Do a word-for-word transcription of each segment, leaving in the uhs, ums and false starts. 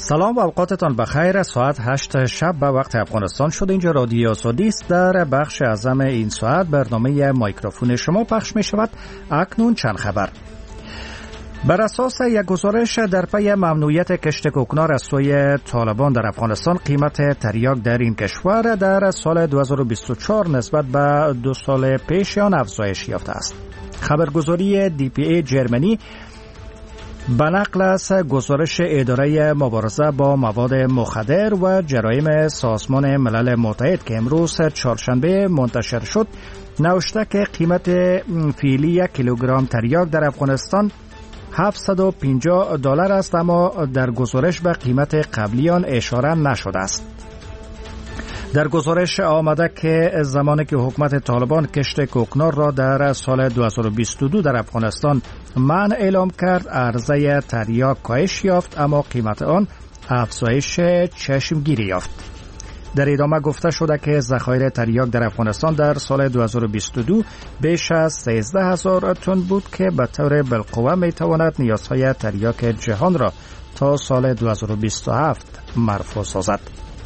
سلام و اوقاتتان بخیر. ساعت هشت شب به وقت افغانستان شد. اینجا رادیو آزادی است. در بخش اعظم این ساعت برنامه مایکروفون شما پخش می شود. اکنون چند خبر. بر اساس یک گزارش در پی ممنوعیت کشت کوکنار از سوی طالبان در افغانستان، قیمت تریاک در این کشور در سال دو هزار و بیست و چهار نسبت به دو سال پیش آن افزایش یافته است. خبرگزاری دی پی ای جرمنی به نقل از گزارش اداره مبارزه با مواد مخدر و جرایم سازمان ملل متحد که امروز چهارشنبه منتشر شد، نوشته که قیمت فعلی یک کیلوگرم تریاک در افغانستان هفتصد و پنجاه دلار است، اما در گزارش به قیمت قبلی آن اشاره نشده است. در گزارش آمده که زمانی که حکومت طالبان کشت کوکنار را در سال دو هزار و بیست و دو در افغانستان منع اعلام کرد، عرضه تریاک کاهش یافت اما قیمت آن افزایش چشمگیری یافت. در ادامه گفته شده که ذخایر تریاک در افغانستان در سال دو هزار و بیست و دو بیش از سیزده هزار تن بود که به طور بالقوه می تواند نیازهای تریاک جهان را تا سال دو هزار و بیست و هفت مرفوع سازد.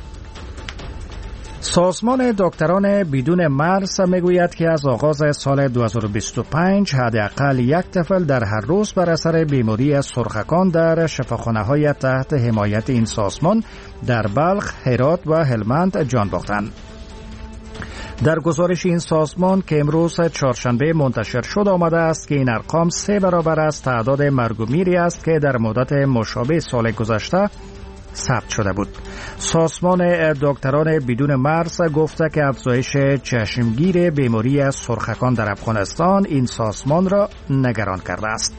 سازمان دکتران بدون مرز میگوید که از آغاز سال دو هزار و بیست و پنج حداقل یک طفل در هر روز بر اثر بیماری سرخکان در شفاخانه‌های تحت حمایت این سازمان در بلخ، هرات و هلمند جان باختند. در گزارش این سازمان که امروز چهارشنبه منتشر شد آمده است که این ارقام سه برابر از تعداد مرگ و میری است که در مدت مشابه سال گذشته ثبت شده بود. سازمان دکتران بدون مرز گفته که افزایش چشمگیر بیماری سرخکان در افغانستان این سازمان را نگران کرده است.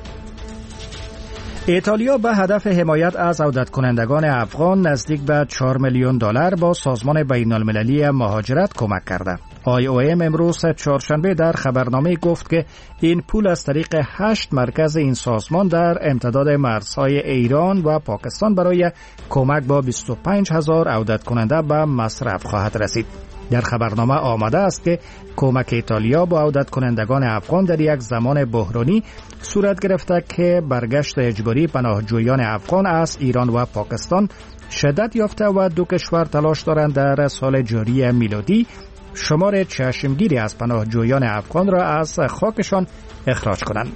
ایتالیا به هدف حمایت از عودت کنندگان افغان نزدیک به چهار میلیون دلار با سازمان بین المللی مهاجرت کمک کرده. آی او ام امروز چهارشنبه در خبرنامه گفت که این پول از طریق هشت مرکز این سازمان در امتداد مرزهای ایران و پاکستان برای کمک با بیست و پنج هزار عودت کننده به مصرف خواهد رسید. در خبرنامه آمده است که کمک ایتالیا با عودت کنندگان افغان در یک زمان بحرانی صورت گرفته که برگشت اجباری پناهجویان افغان از ایران و پاکستان شدت یافته و دو کشور تلاش دارند در سال جاری میلادی شمار چشمگیری از پناهجویان افغان را از خاکشان اخراج کنند.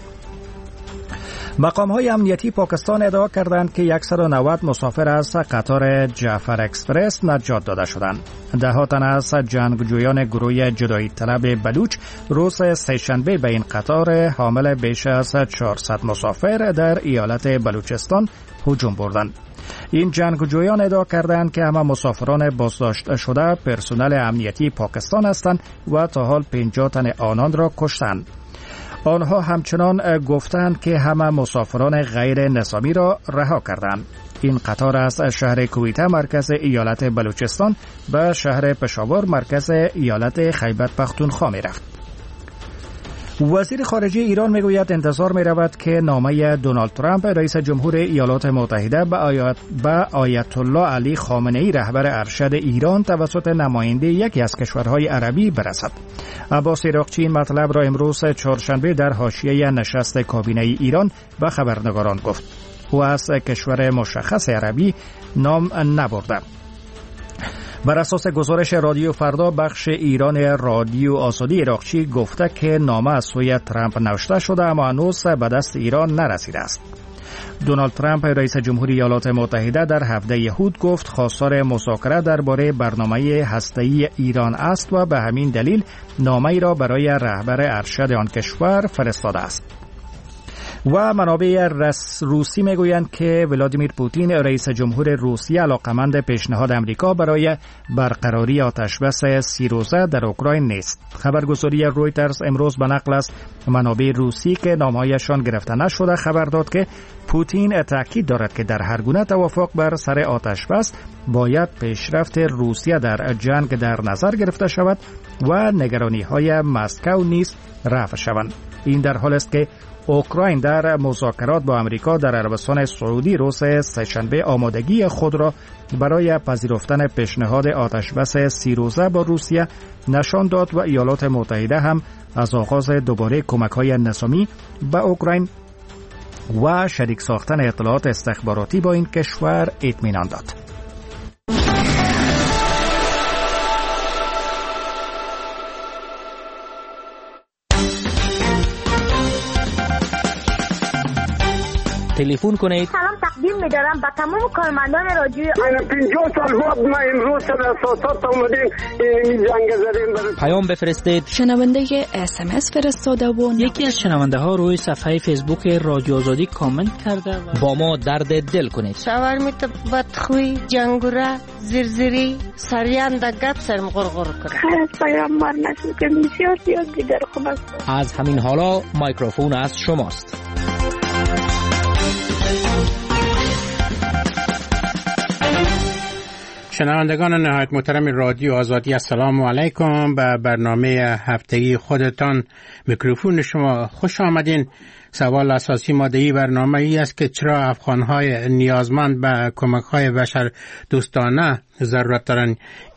مقام‌های امنیتی پاکستان ادعا کردند که صد و نود مسافر از قطار جعفر اکسپرس نجات داده شدند. ده تن از جنگجویان گروه جدایی طلب بلوچ روز سه‌شنبه به این قطار حامل بیش از چهارصد مسافر در ایالت بلوچستان هجوم بردند. این جنگجویان ادعا کردند که همه مسافران بازداشت شده پرسنل امنیتی پاکستان هستند و تا حال پنجاه تن آنان را کشتند. آنها همچنان گفتند که همه مسافران غیر نظامی را رها کردند. این قطار از شهر کویته مرکز ایالت بلوچستان به شهر پشاور مرکز ایالت خیبر پختونخوا می رفت. وزیر خارجه ایران میگوید انتظار می رود که نامه دونالد ترامپ رئیس جمهور ایالات متحده به آیت به آیت الله علی خامنه ای رهبر ارشد ایران توسط نماینده یکی از کشورهای عربی برسد. عباس عراقچی این مطلب را امروز چهارشنبه در حاشیه نشست کابینه ایران به خبرنگاران گفت. او از کشور مشخص عربی نام نبرد. بر اساس گزارش رادیو فردا بخش ایران رادیو آزادی، عراقچی گفته که نامه از سوی ترامپ نوشته شده اما هنوز به دست ایران نرسیده است. دونالد ترامپ رئیس جمهور ایالات متحده در هفده یهود گفت خواستار مذاکره درباره برنامه هسته‌ای ایران است و به همین دلیل نامه‌ای را برای رهبر ارشد آن کشور فرستاده است. و منابع روسی میگویند که ولادیمیر پوتین رئیس جمهور روسیه علاقمند پیشنهاد امریکا برای برقراری آتشبس سی روزه در اوکراین نیست. خبرگزاری رویترز امروز به نقل از منابع روسی که نامهایشان گرفته نشده خبر داد که پوتین تاکید دارد که در هر گونه توافق بر سر آتشبس باید پیشرفت روسیه در جنگ در نظر گرفته شود و نگرانی‌های مسکو نیز رفع شوند. این در حالی است که اوکراین در مذاکرات با امریکا در عربستان سعودی روز سه‌شنبه آمادگی خود را برای پذیرفتن پیشنهاد آتشبس سی روزه با روسیه نشان داد و ایالات متحده هم از آغاز دوباره کمک‌های نظامی به اوکراین و شریک ساختن اطلاعات استخباراتی با این کشور اطمینان داد. تلفن کنید. سلام تقدیم می‌دارم به تمام کارمندان رادیو. من پنجاه سال بعد ما امروز در اساسات اومدیم این جنگ زدیم. پیام بفرستید. شنونده اس ام اس فرستاده و یکی از شنونده ها روی صفحه فیسبوک رادیو آزادی کامنت کرده و با ما درد دل کنید. شاورمیت بدخوی، جنگوره، زرزری، سریان در گپ سرم غرغر کرد. خیلی پیامبر نشد که بسیار زیاد دیگر خوب است. از همین حالا میکروفون از شماست. شنوندگان نهایت محترم رادیو آزادی، السلام علیکم. به برنامه هفتگی خودتان میکروفون شما خوش آمدین. سوال اساسی ماده‌ای برنامه ای است که چرا افغان‌های نیازمند به کمک‌های بشر دوستانه ضرورت دارند.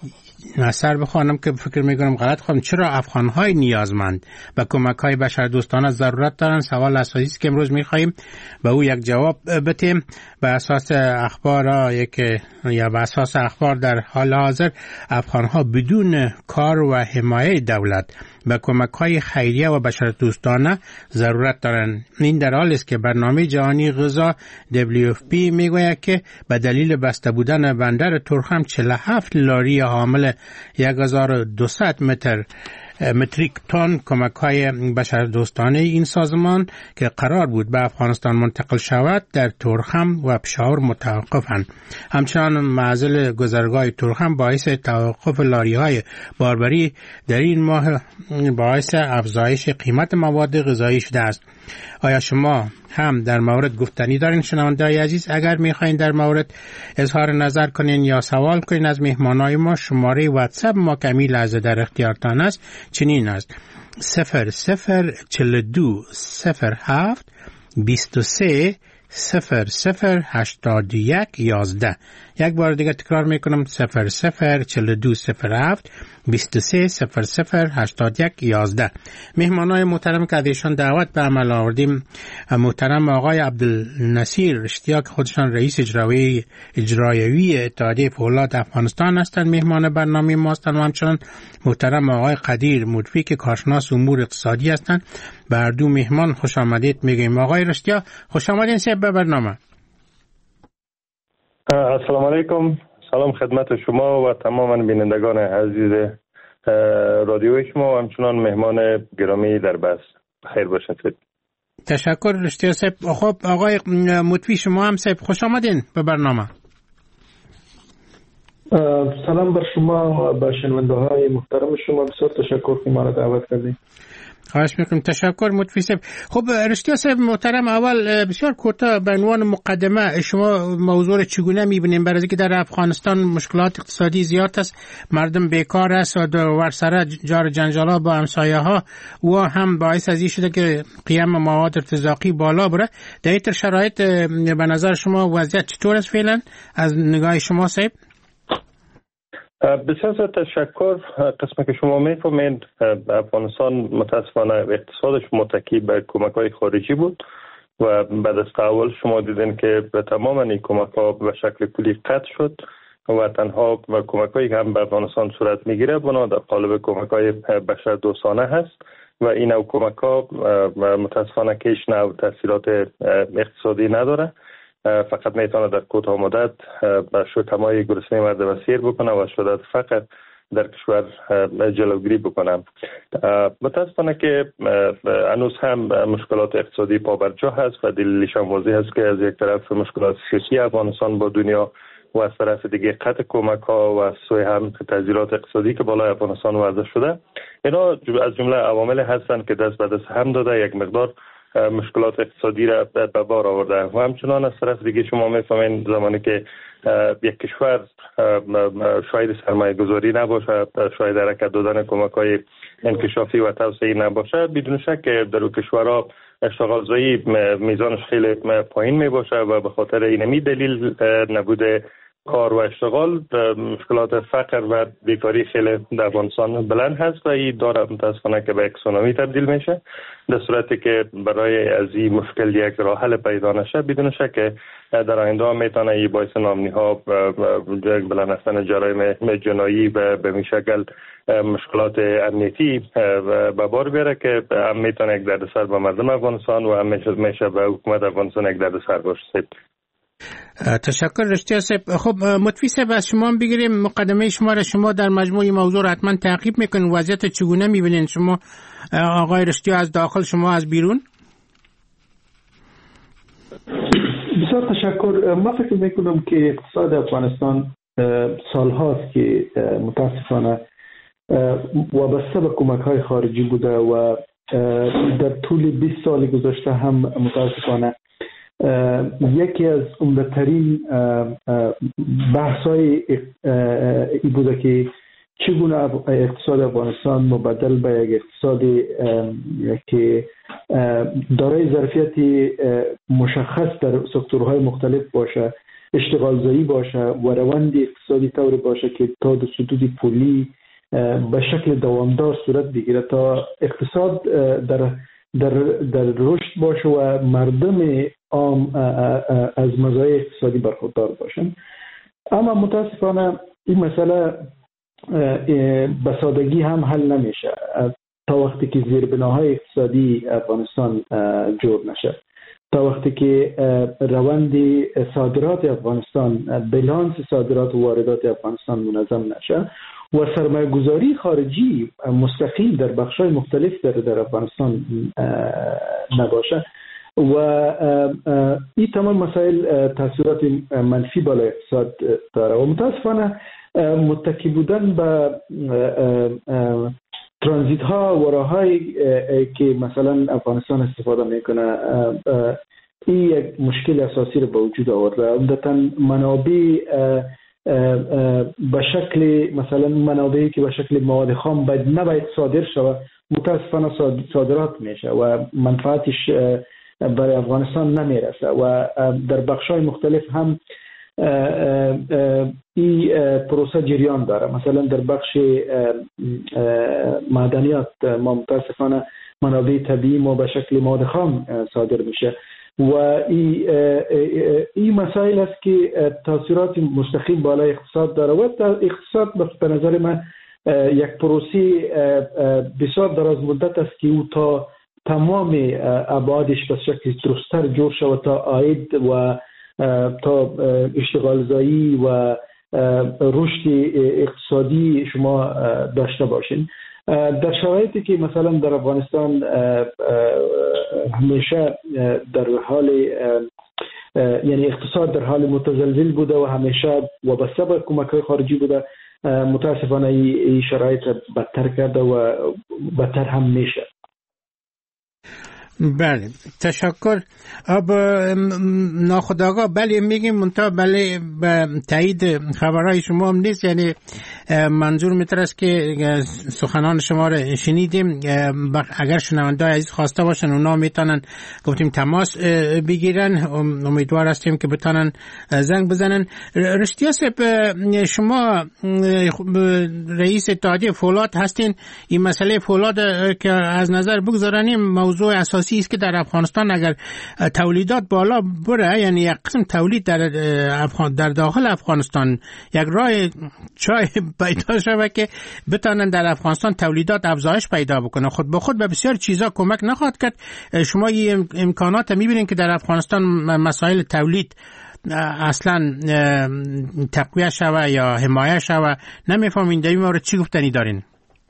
اثر بخوانم که فکر میکنم غلط خواهم. چرا افغان‌های نیازمند به کمک‌های بشر دوستانه ضرورت دارند؟ سوال اساسی است که امروز می‌خوایم به او یک جواب بدیم. به اساس اخبار یک یا به اساس اخبار در حال حاضر افغان‌ها بدون کار و حمایت دولت به کمک‌های خیریه و بشر دوستانه ضرورت دارند. این در حالی است که برنامه جهانی غذا دبلیو اف پی میگوید که به دلیل بسته بودن بندر تورخم چهل و هفت لاری حامل یک هزار و دویست متر متریک تن کمک‌های بشر دوستانه این سازمان که قرار بود به افغانستان منتقل شود در تورخم و پشاور متوقفند. همچنان معزل گذرگاه تورخم باعث توقف لاری‌های باربری در این ماه باعث افزایش قیمت مواد غذایی شده است. آیا شما هم در مورد گفتنی دارین شنونده‌های عزیز؟ اگر می‌خواین در مورد اظهار نظر کنین یا سوال کنین از مهمانای ما، شماره واتساپ ما که همین لحظه در اختیارتان است چنین است: صفر صفر چهل و دو صفر هفت بیست و سه صفر صفر هشتاد و یک یازده. یک بار دیگه تکرار میکنم: صفر صفر چهل و دو صفر هفت بیست و سه صفر صفر هشتاد و یک یازده. مهمانای محترم که ازشان دعوت به عمل آوردیم محترم آقای عبدالنصیر اشتیاق، خودشان رئیس اجرایی اجرایوی اتحادیه فولاد افغانستان هستند، مهمان برنامه ما هستند. و همچنان محترم آقای قدیر مطفی که کارشناس امور اقتصادی هستند. به هر دو مهمان خوش آمدید میگیم. آقای اشتیاق خوش آمدین سه به برنامه. السلام علیکم. سلام خدمت شما و تمام بینندگان عزیز رادیوی شما و همچنان مهمان گرامی در بس. خیر باشید. تشکر اشتیاق صاحب. خب آقای مطفی شما هم صاحب خوش آمدین به برنامه. سلام بر شما و به شنونده های محترم شما. بسیار تشکر که ما را دعوت کردید. خواهش میکنم. تشکر مطفی صاحب. خب اشتیاق صاحب محترم، اول بسیار کوتاه به عنوان مقدمه شما موضوع را چگونه میبینیم؟ برای اینکه در افغانستان مشکلات اقتصادی زیاد است، مردم بیکار است و ورسره جار جنجالا با همسایه ها و هم باعث از این شده که قیم مواد ارتزاقی بالا بره. در این شرایط به نظر شما وضعیت چطور است فعلا از نگاه شما صاحب؟ بسیار تشکر. قسمی که شما میفهمید افغانستان متاسفانه اقتصادش متکی به کمک‌های خارجی بود و بعد از تحول شما دیدین که به تمام این کمک‌ها به شکل کلی قطع شد و تنها کمک‌هایی که هم به افغانستان صورت میگیره بنا در قالب کمک‌های بشر دوستانه هست و این نوع کمک‌ها متاسفانه که هیچ نوع تاثیرات اقتصادی نداره، فقط میتونه در کوتاه مدت به شکمای گرسنه مردم را سیر بکنه و شدت فقر در کشور جلوگیری بکنه. متاسفانه که هنوز هم مشکلات اقتصادی پابرجا هست و دلیلش هم واضح است که از یک طرف مشکلات سیاسی افغانستان با دنیا و از طرف دیگه قطع کمک ها و از سوی هم تغییرات اقتصادی که بالای افغانستان وضع شده، اینا از جمله عوامل هستند که دست به دست هم داده یک مقدار مشکلات اقتصادی را به بار آورده. و همچنان از طرف دیگه شما میفهمین زمانی که یک کشور شاید سرمایه گذاری نباشه، شاید حرکت دادن کمک های انکشافی و توسعه نباشه، بدون شک در اون کشورها اشتغال زایی میزانش خیلی پایین می باشه و به خاطر اینمی دلیل نبوده کار و اشتغال، مشکلات فقر و بیکاری خیلی در افغانستان بلند هست و این داره متاسفانه که به یک سونامی تبدیل میشه. در صورتی که برای از این مشکل یک راه حل پیدا نشه، بدون شک که در آینده میتونه این باعث ناامنی ها و بلند رفتن جرایم جنایی و به میشکل مشکلات امنیتی به بار بیاره که هم میتونه یک دردسر به مردم افغانستان و هم میشه به حکومت افغانستان یک دردسر باشه. تشکر رشتیا صاحب. خب مطفی صاحب از شما بگیریم، مقدمه شما را شما در مجموع موضوع حتما تعقیب میکنین، وضعیت چگونه میبینین شما آقای رشتیا از داخل، شما از بیرون؟ بسیار تشکر. من فکر میکنم که اقتصاد افغانستان سالهاست که متاسفانه وابسته به کمک های خارجی بوده و در طول بیست سال گذشته هم متاسفانه یکی از عمده‌ترین بحث‌های ای بوده که چگونه اقتصاد افغانستان مبدل به یک اقتصادی که دارای ظرفیت مشخص در سکتورهای مختلف باشه، اشتغال زایی باشه و روند اقتصادی طوری باشه که تا به سدود پولی به شکل دوامدار صورت بگیره تا اقتصاد در در در رشد باشه و مردم عام از مزایای اقتصادی برخوردار باشن. اما متاسفانه این مسئله به سادگی هم حل نمیشه تا وقتی که زیربناهای اقتصادی افغانستان جور نشه، تا وقتی که روند صادرات افغانستان، بلانس صادرات و واردات افغانستان منظم نشه و سرمایه گذاری خارجی مستقیم در بخش‌های مختلف در, در افغانستان نباشه و این تمام مسائل تاثیرات منفی بالای اقتصاد داره و متاسفانه متکی بودن به ترانزیت ها و راه‌هایی که مثلا افغانستان استفاده میکنه این یک مشکل اساسی رو به وجود آورده. عمدتاً منابع به شکل مثلا منابعی که به شکل مواد خام باید نباید صادر شود متاسفانه صادرات میشه و منفعتش برای افغانستان نمیرسه و در بخش‌های مختلف هم این پروسه جریان داره. مثلا در بخش معدنیات ما متاسفانه منابع طبیعی ما به شکل مواد خام صادر میشه و این ای مسائل است که تاثیرات مستقیم بالای اقتصاد داره و اقتصاد به نظر من یک پروسه بسیار دراز مدت است که او تا تمام ابعادش به شکل درست‌تر جور شود تا عاید و تا اشتغال زایی و رشد اقتصادی شما داشته باشین. در شرایطی که مثلا در افغانستان همیشه در حال یعنی اقتصاد در حال متزلزل بوده و همیشه وابسته به کمک‌های خارجی بوده، متاسفانه این شرایط بدتر کرده و بدتر هم میشه. بله تشکر. اب ناخودآگاه بله میگیم منتها بله به تایید خبرهای شما هم نیست، یعنی منظور میترست که سخنان شما را شنیدیم. اگر شنونده عزیز خواسته باشن اونا میتونن گفتیم تماس بگیرن، امیدوار هستیم که بتونن زنگ بزنن. رشتیا صاحب شما رئیس اتحادیه فولاد هستین، این مسئله فولاد که از نظر بگذارنیم موضوع اساسی است که در افغانستان اگر تولیدات بالا بره، یعنی یک قسم تولید در افغان در داخل افغانستان یک راه چای پیدا شوه که بتونن در افغانستان تولیدات افزایش پیدا بکنه، خود به خود به بسیار چیزا کمک نخواهد کرد. شما این امکانات میبینید که در افغانستان مسائل تولید اصلا تقویه شوه یا حمایه شوه؟ نمیفهمین در این مورد چی گفتنی دارین؟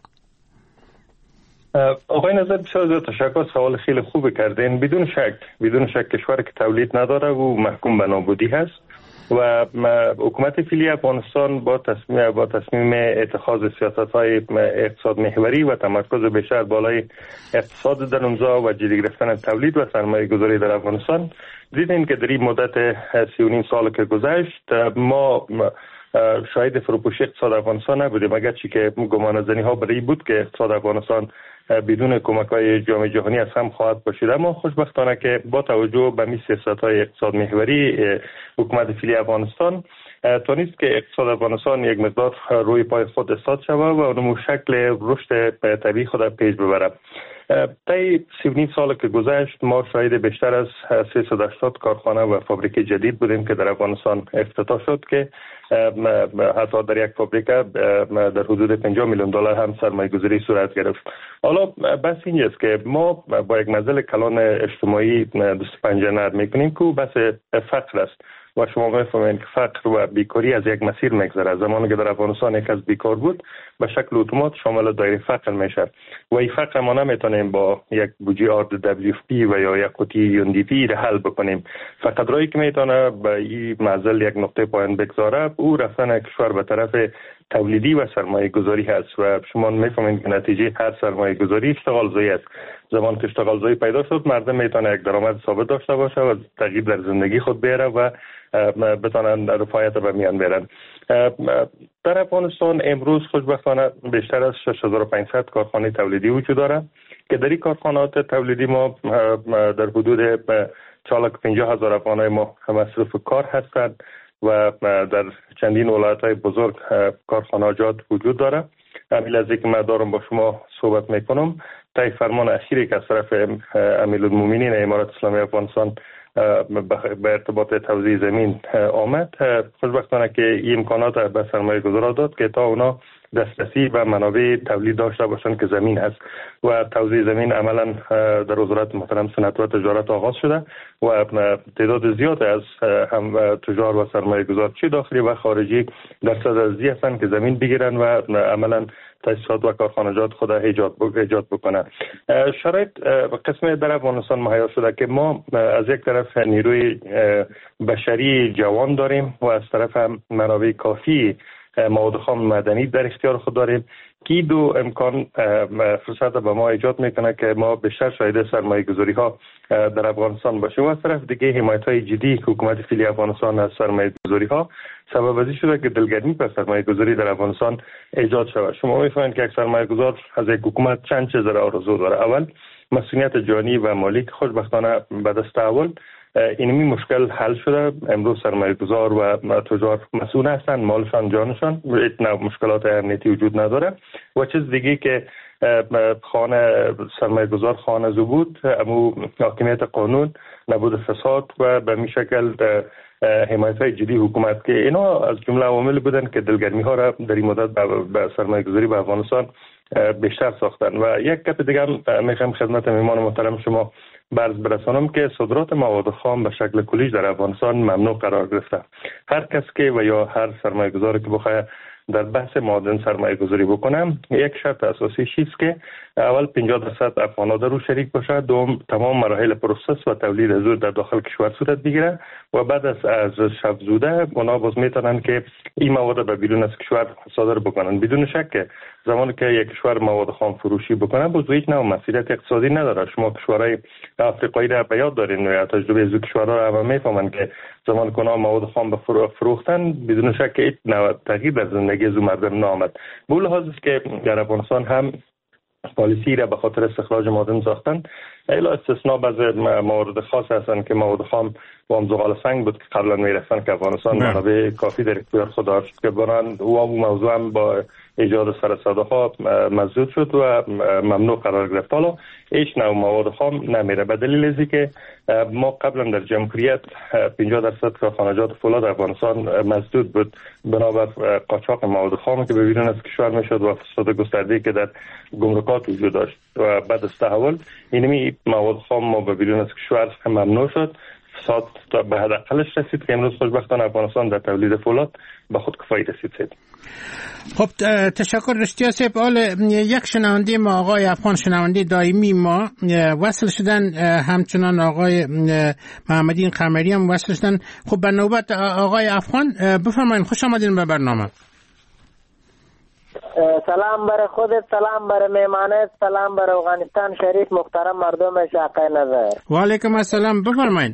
آقای نظر بسیار زیاد تشکر، سوال خیلی خوب کردین. بدون شک بدون شک کشوری که تولید نداره و محکوم به نابودی هست و حکومت فعلی افغانستان با تصمیم با تصمیم اتخاذ سیاست‌های اقتصاد محوری و تمرکز بیشتر بالای اقتصاد در اونجا و جدی گرفتن تولید و سرمایه‌گذاری در افغانستان دیدیم که در این مدت سی و نیم سال که گذشت ما شاید فروپاشی اقتصاد افغانستان نبودیم، اگرچه که گمانه‌زنی ها برای بود که اقتصاد افغانستان بدون کمک‌های جامعه جهانی از هم خواهد پاشید، اما خوشبختانه که با توجه به می سیاست‌های اقتصاد محوری حکومت فعلی افغانستان توانست که اقتصاد افغانستان یک مقدار روی پای خود استاد شود و اونمو شکل رشد طبیعی خود پیش ببره. طی سی و نیم سال که گذشت ما شاهد بیشتر از سیصد و هشتاد کارخانه و فابریک جدید بودیم که در افغانستان افتتاح شد که حتی در یک فابریکه در حدود پنجاه میلیون دلار هم سرمایه گذاری صورت گرفت. حالا بس اینجاست که ما با یک معضل کلان اجتماعی دست پنجه نرم میکنیم که بس فقر است و شما میفهمید که فقر و بیکاری از یک مسیر میگذره. زمانی که در افغانستان یک از بیکار بود به شکل اتومات شامل دایره فقر میشه و این فقر ما نمیتونیم با یک بودجه آر دبلیو اف پی و یا یک قوطی یو ان دی پی را حل بکنیم. فقط رایی که میتونه به این معضل یک نقطه پایان بگذاره او رفتن کشور به طرف تولیدی و سرمایه گذاری هست و شما میفهمید که نتیجه هر سرمایه گذاری اشتغال زایی است. زمان که اشتغال زایی پیدا شد مردم میتونه یک درآمد ثابت داشته باشه و تغییر در زندگی خود بیاره و بتونن رفاهیت به میان بیارن. در افغانستان امروز خوشبختانه بیشتر از شش هزار و پانصد کارخانه تولیدی وجود داره که در این کارخانات تولیدی ما در حدود چهار لاک و پنجاه هزار افغانای ما مصروف کار هستند و در چندین ولایت‌های بزرگ کارخانجات وجود داره. همین لحظه که من دارم با شما صحبت میکنم طی فرمان اخیری که از طرف امیرالمومنین امارات اسلامی افغانستان به ارتباط توزیع زمین آمد، خوشبختانه که این امکانات به سرمایه گذارا داد که تا اونا دسترسی به منابع تولید داشته باشند که زمین هست و توزیع زمین عملا در وزارت محترم صنعت و تجارت آغاز شده و تعداد زیاد از هم تجار و سرمایه گذار چه داخلی و خارجی در صدد هستند که زمین بگیرن و عملا تاسیسات و کارخانجات خود ایجاد ایجاد بکنه. شرایط قسم در افغانستان مهیا شده که ما از یک طرف نیروی بشری جوان داریم و از طرف هم منابع کافی مواد خام مدنی در اختیار خود داریم که دو امکان فرصت به ما ایجاد میکنه که ما بیشتر شاهد سرمایه گذاری ها در افغانستان باشیم و از طرف دیگه حمایت های جدی حکومت فعلی افغانستان از سرمایه گذاری ها سبب ازی شده که دلگرمی پر سرمایه گذاری در افغانستان ایجاد شود. شما میفهمید که یک سرمایه گذار از یک حکومت چند چیز را آرزو داره. اول مسئولیت جانی و مالی که خوشبختانه به دست اول اینمی مشکل حل شده. امروز سرمایه گذار و تجار مسئول هستند، مالشان جانشان، مشکلات امنیتی وجود نداره. و چیز دیگه که خانه سرمایه گذار خانه زو بود امو حاکمیت قانون، نبود فساد و به می شکل حمایت های جدی حکومت که اینا از جمله عوامل بودن که دلگرمی ها را در این مدت به سرمایه گذاری به افغانستان بیشتر ساختن. و یک کپ دیگه هم میخوام خدمت مهمان محترم شما برز برسانم که صادرات مواد خام به شکل کلیش در افغانستان ممنوع قرار گرفته. هر کس که و یا هر سرمایه گذاری که بخواه در بحث معادن سرمایه گذاری بکنم یک شرط اساسی چیست که اول پنجاه درصد افغانا در رو شریک باشه، دوم تمام مراحل پروسس و تولید زود در داخل کشور صورت بگیره و بعد از از شب زوده اونا باز میتونن که این مواد به بیرون از کشور صادر بکنن. بدون شک زمانی که یک کشور مواد خام فروشی بکنه باز هیچ نوع مسئولیت اقتصادی نداره. شما کشورهای آفریقایی را به یاد دارین و تجربه از کشورها را هم میفهمن که زمان که اونا مواد خام به فروختن بدون شک هیچ نوع تغییر در زندگی از مردم نامد. به لحاظ است که در افغانستان هم پالیسی را به خاطر استخراج معادن ساختن. الا استثناء بعض موارد خاص هستند که مواد خام وام زغال سنگ بود که قبلا میرفتن که افغانستان منابع کافی در اختیار خود داشت که بران و موضوع هم با ایجاد سرسدها مسدود شد و ممنوع قرار گرفت. حالا هیچ نوع مواد خام نمیره به دلیل ازی که ما قبلا در جمهوریت پنجاه درصد کارخانجات فولاد افغانستان مسدود بود بنابر قاچاق مواد خام که به بیرون از کشور میشد و فساد گسترده که در گمرکات وجود داشت و بعد از تحول اینمی مواد خام ما به بیرون از کشور ممنوع شد. فساد به حداقلش رسید که امروز خوشبختانه افغانستان در تولید فولاد به خود کفایی رسید. خب تشکر رشتیا سیب. حال یک شنونده ما آقای افغان شنونده دائمی ما وصل شدن، همچنان آقای محمدین قمری هم وصل شدن. خب به نوبت آقای افغان بفرمایید. خوش آمدین به برنامه. سلام برای خودت، سلام برای مهمانت، سلام برای افغانستان شریف محترم مردم شاقه نظر. و علیکم السلام. بفرمایید.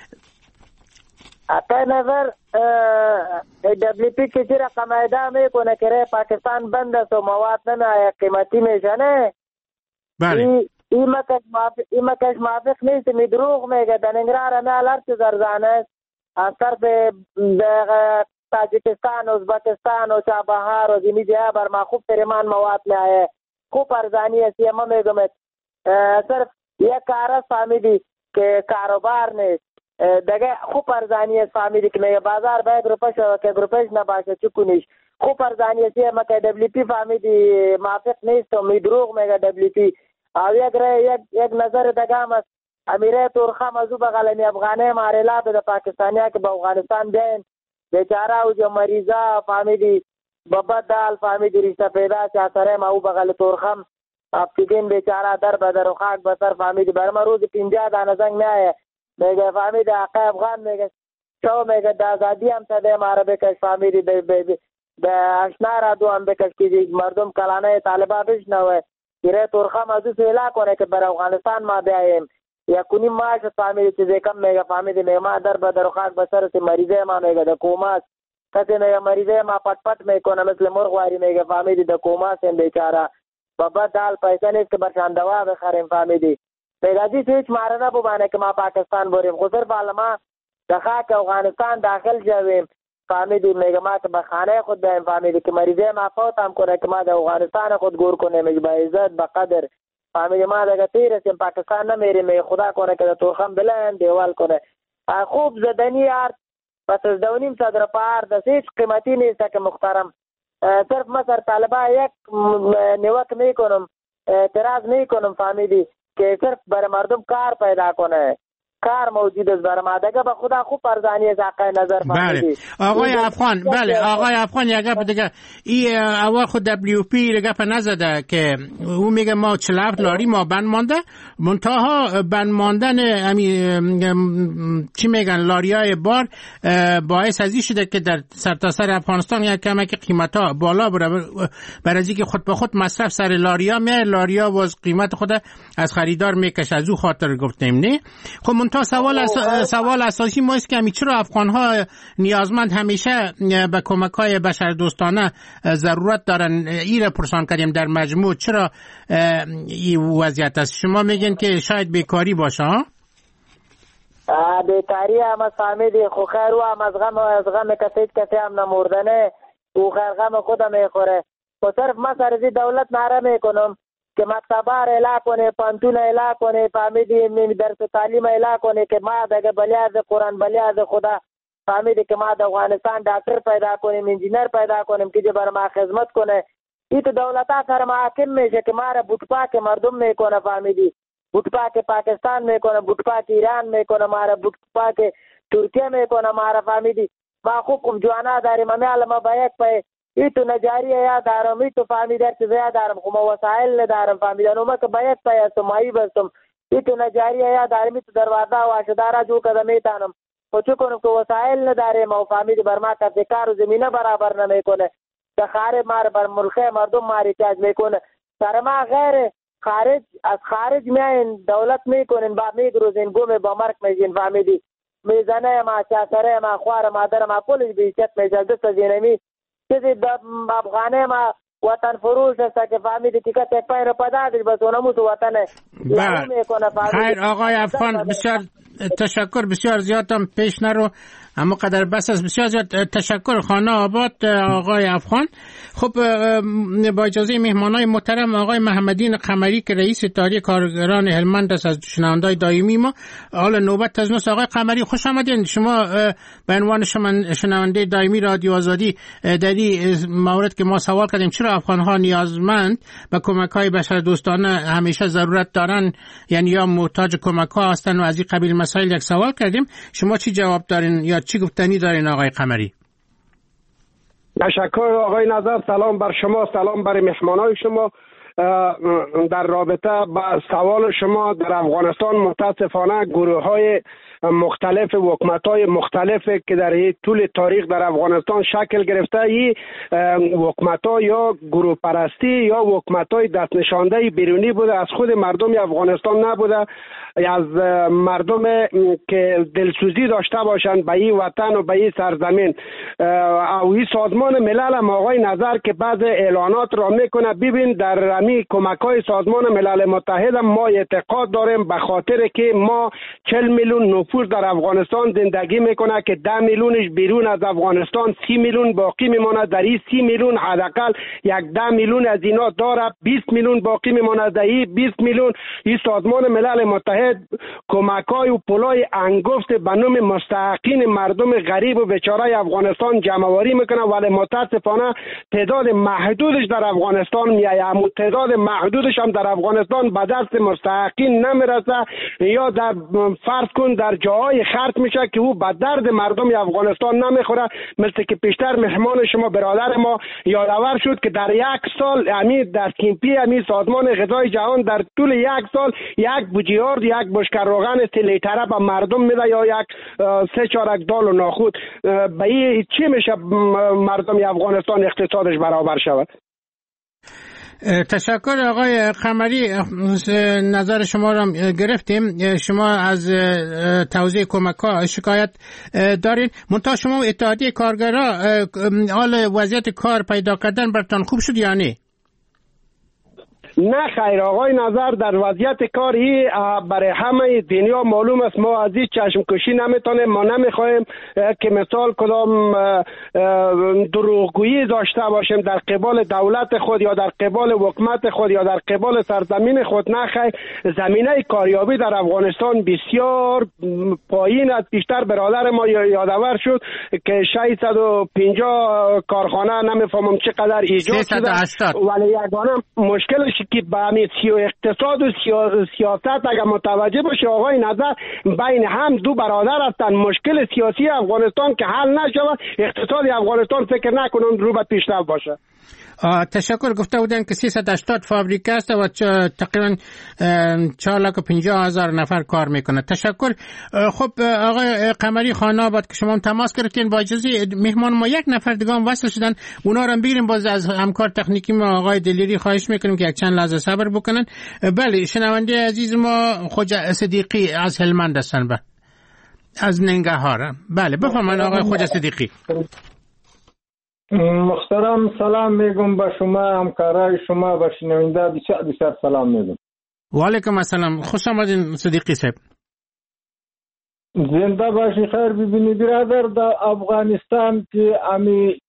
آقای نظر دبلیو پی که چی رقم ایده میکنه که پاکستان بند است و مواد نمیآید قیمتی میشنه. بله. این مکش موافق نیست، می دروغ میگه. در ننگرهار همه الارت زرزانه است از طرف تاجکستان، ازبکستان و چابهار و زینی جای بر ما خوب تریمان مواد میایه، خوب ارزانی است. ما میگم صرف یک کار است فهمیدی که کاروبار نیست، دیگه خوب ارزانی است فهمیدی که میگه بازار باید روپش و که روپش نباشه چی کنیش. خوب ارزانی است ما که دبلی پی فهمیدی موافق نیست و می دروغ میگه دبلی پی. او یک یک یک نظر دیگه هم است، امیره تورخم از او بغلمی افغانه ماریلا به پاکستانیا که به افغانستان بیاین بیچاره او جو مریضا فهمیدی بابا دال فهمیدی رشته پیدا چه سره ما او بغل تورخم افتیدین بیچاره در بدر و خاک بسر فهمیدی برای ما روز پینجا دانه زنگ میایه میگه فهمیدی آقای افغان میگه شو میگه دازادی هم تده ماره بکش فهمیدی به اشنا را دو هم بکش که مردم کلانه طالبا بشنوه گیره تورخم از او سیلا کنه که بر افغانستان ما بیاییم یا کنیم ماش فهمیدی چیزی کم میگه فهمیدی میگه ما در بدر و خاک بسر سی مریضه ما میگه ده کوماس کسی میگه مریضه ما پت پت میکنه مثل مرغواری میگه فهمیدی ده کوماس هم بیچاره بابا دال پیسه نیست که برشان دوا بخریم فهمیدی میگه ازی تو هیچ ماره نبوبانه که ما پاکستان بریم خود صرف حالا ما ده خاک افغانستان داخل جویم فهمیدی میگه ما که به خانه خود بیم فهمیدی که مریضه ما فوت هم کنه که ما ده افغانستان خود گور کنه میگه با عزت با قدر فهمیدی ما دیگه تیرسیم پاکستان نمیریم میگه خدا کنه که ده تورخم بلند دیوال کنه خوب زدنی آرد پس از دونیم صدر پار دست هیچ قیمتی نیست که محترم صرف ما سر طالبا یک نیوک میکنم اعتراض میکنم فهمیدی که صرف برای مردم کار پیدا کنه کار موجود است برای ما دیگه به خدا خوب ارزانی است آقای نظر فهمیدی بله آقای افغان بله آقای افغان یک گپ دیگه ای اول خود دبلیو پی گپ نزده که او میگه ما چهل و هفت لاری ما بند مانده منتها بند ماندن امی چی میگن لاریای بار باعث ازی شده که در سرتاسر افغانستان یک کمک قیمتا بالا بره برای اینکه خود به خود مصرف سر لاریا می لاریا واز قیمت خود از خریدار میکشه از او خاطر گفتیم نه خب منتها سوال اس... سوال اساسی ما است که چرا افغان ها نیازمند همیشه به کمک های بشر دوستانه ضرورت دارن این را پرسان کردیم در مجموع چرا این وضعیت است شما میگین که شاید بیکاری باشه ها بیکاری هم فهمیدی خو خیر و هم از غم از غم کسی کسی هم نموردنه او خیر غم خودم میخوره و صرف ما سرزی دولت ناره میکنم که مکتبار اعلا کنه پانتون اعلا کنه فهمیدی درس تعلیم اعلا کنه که ما دیگه بلیاز قرآن بلیاز خدا فهمیدی که ما در افغانستان دکتر پیدا کنیم انجینر پیدا کنیم که بر ما خدمت کنه این تو دولت ها سر محاکم میشه که ما را بوتپاک مردم میکنه فهمیدی بوتپاک پاکستان میکنه بوتپاک ایران میکنه ما را بوتپاک ترکیه میکنه ما را فهمیدی ما خوب کم جوانا داریم امی علما با یک پای ای تو نجاری یا دارم ای تو فهمیدر چیزه یا دارم خب وسائل ندارم فهمیدن اومه که باید پایستم مایی بستم ای تو نجاری یا دارم ای تو دروازه و آشدارا جو کده میتانم خب چو کنم که وسائل ندارم و فهمیدی بر ما کسی کار و زمینه برابر نمیکنه ده خارج مار بر ملخه مردم ماری تاج میکنه سر ما غیر خارج از خارج میاین دولت میکنین با میگروزین گومه با مرک میزین فهمیدی میزنه ما چاسره ما خوار مادر ما کلش بیشت میجل دست زینمی چیزی در افغانه ما وطن فروش است که فهمیدی که تک پای رو پدادش بس اونمو تو وطنه خیر آقای افغان بسیار تشکر بسیار زیادم پیش نرو اما قدر بس است بسیار زیاد تشکر خانه آباد آقای افغان خب با اجازه مهمانای محترم آقای محمدین قمری که رئیس اتحادیه کارگران هلمند است از شنوندای دائمی ما حالا نوبت از نوست آقای قمری خوش آمدین شما به عنوان شنونده دائمی رادیو آزادی در این مورد که ما سوال کردیم چرا افغان ها نیازمند به کمک های بشر دوستانه همیشه ضرورت دارن یعنی یا محتاج کمک ها هستن و از این قبیل مسائل یک سوال کردیم شما چی جواب دارین یا چی گفتنی دارین آقای قمری؟ تشکر آقای نظر سلام بر شما سلام بر مهمانای شما در رابطه با سوال شما در افغانستان متاسفانه گروه های مختلف حکومت‌های مختلف که در طول تاریخ در افغانستان شکل گرفته ای حکومت‌ها یا گروه پرستی یا حکومت‌های دست نشانده بیرونی بوده از خود مردم افغانستان نبوده از مردم که دلسوزی داشته باشند به این وطن و به این سرزمین او این سازمان ملل هم آقای نظر که بعض اعلانات را میکنه ببین در امی کمک‌های سازمان ملل متحد ما اعتقاد داریم به خاطر که ما چهل میلیون نفوس در افغانستان زندگی میکنه که ده میلیونش بیرون از افغانستان، سی میلیون باقی میمونه. در این سی میلیون حداقل یک ده میلیون از اینا داره، بیست میلیون باقی میمونه. در این بیست میلیون این سازمان ملل متحد کمک‌های و پولای انگفت به نام مستحقین مردم غریب و بیچاره افغانستان جمع‌آوری میکنه، ولی متاسفانه تعداد محدودش در افغانستان میایه. اما تعداد محدودش هم در افغانستان به دست مستحقین نمیرسه یا در فرض کن در جاهای خرج میشه که او به درد مردم افغانستان نمیخوره. مثل که پیشتر مهمان شما برادر ما یادآور شد که در یک سال امی در کیمپی امی سازمان غذای جهان در طول یک سال یک بوجیارد یک بشکر روغن سی لیتره به مردم میده یا یک سه چارک دال و ناخود. به این چی میشه مردم افغانستان اقتصادش برابر شود؟ تشکر آقای قمری، نظر شما را گرفتیم. شما از توزیع کمک ها شکایت دارین، منتها شما اتحادیه کارگرها حال وضعیت کار پیدا کردن برتان خوب شد یا نه؟ نه خیر آقای نظر، در وضعیت کاری برای همه دنیا معلوم است. ما از این چشم کشی نمیتونیم، ما نمیخوایم که مثال کدام دروغگویی داشته باشیم در قبال دولت خود یا در قبال حکومت خود یا در قبال سرزمین خود. نه خیر، زمینه کاریابی در افغانستان بسیار پایین است. بیشتر برادر ما یادآور شد که ششصد و پنجاه کارخانه نمیفهمم چقدر ایجاد شده، ولی یگانه مشکلش که به همین اقتصاد و سیاست اگر متوجه باشه آقای نظر، بین هم دو برادر هستند. مشکل سیاسی افغانستان که حل نشود، اقتصاد افغانستان فکر نکنم رو به پیشرفت باشه. تشکر. گفته بودن که سیصد و هشتاد فابریکه است و تقریبا چهار لاک و پنجاه هزار نفر کار میکنه. تشکر. خب آقای قمری خان آباد که شما تماس گرفتین، با اجازه مهمان ما یک نفر دیگه هم وصل شدن، اونا رو بگیریم. باز از همکار تکنیکی ما آقای دلیری خواهش میکنیم که یک چند لحظه صبر بکنن. بله، شنونده عزیز ما خواجه صدیقی از هلمند هستن، از ننگرهار. بله بفرمایید آقای خواجه صدیقی. محترم سلام میگم به شما، همکارای شما و شنونده بسیار بسیار سلام میگم. و علیکم السلام، خوش آمدین صدیقی صاحب. زنده باشی. خیر ببینید برادر، در افغانستان که امی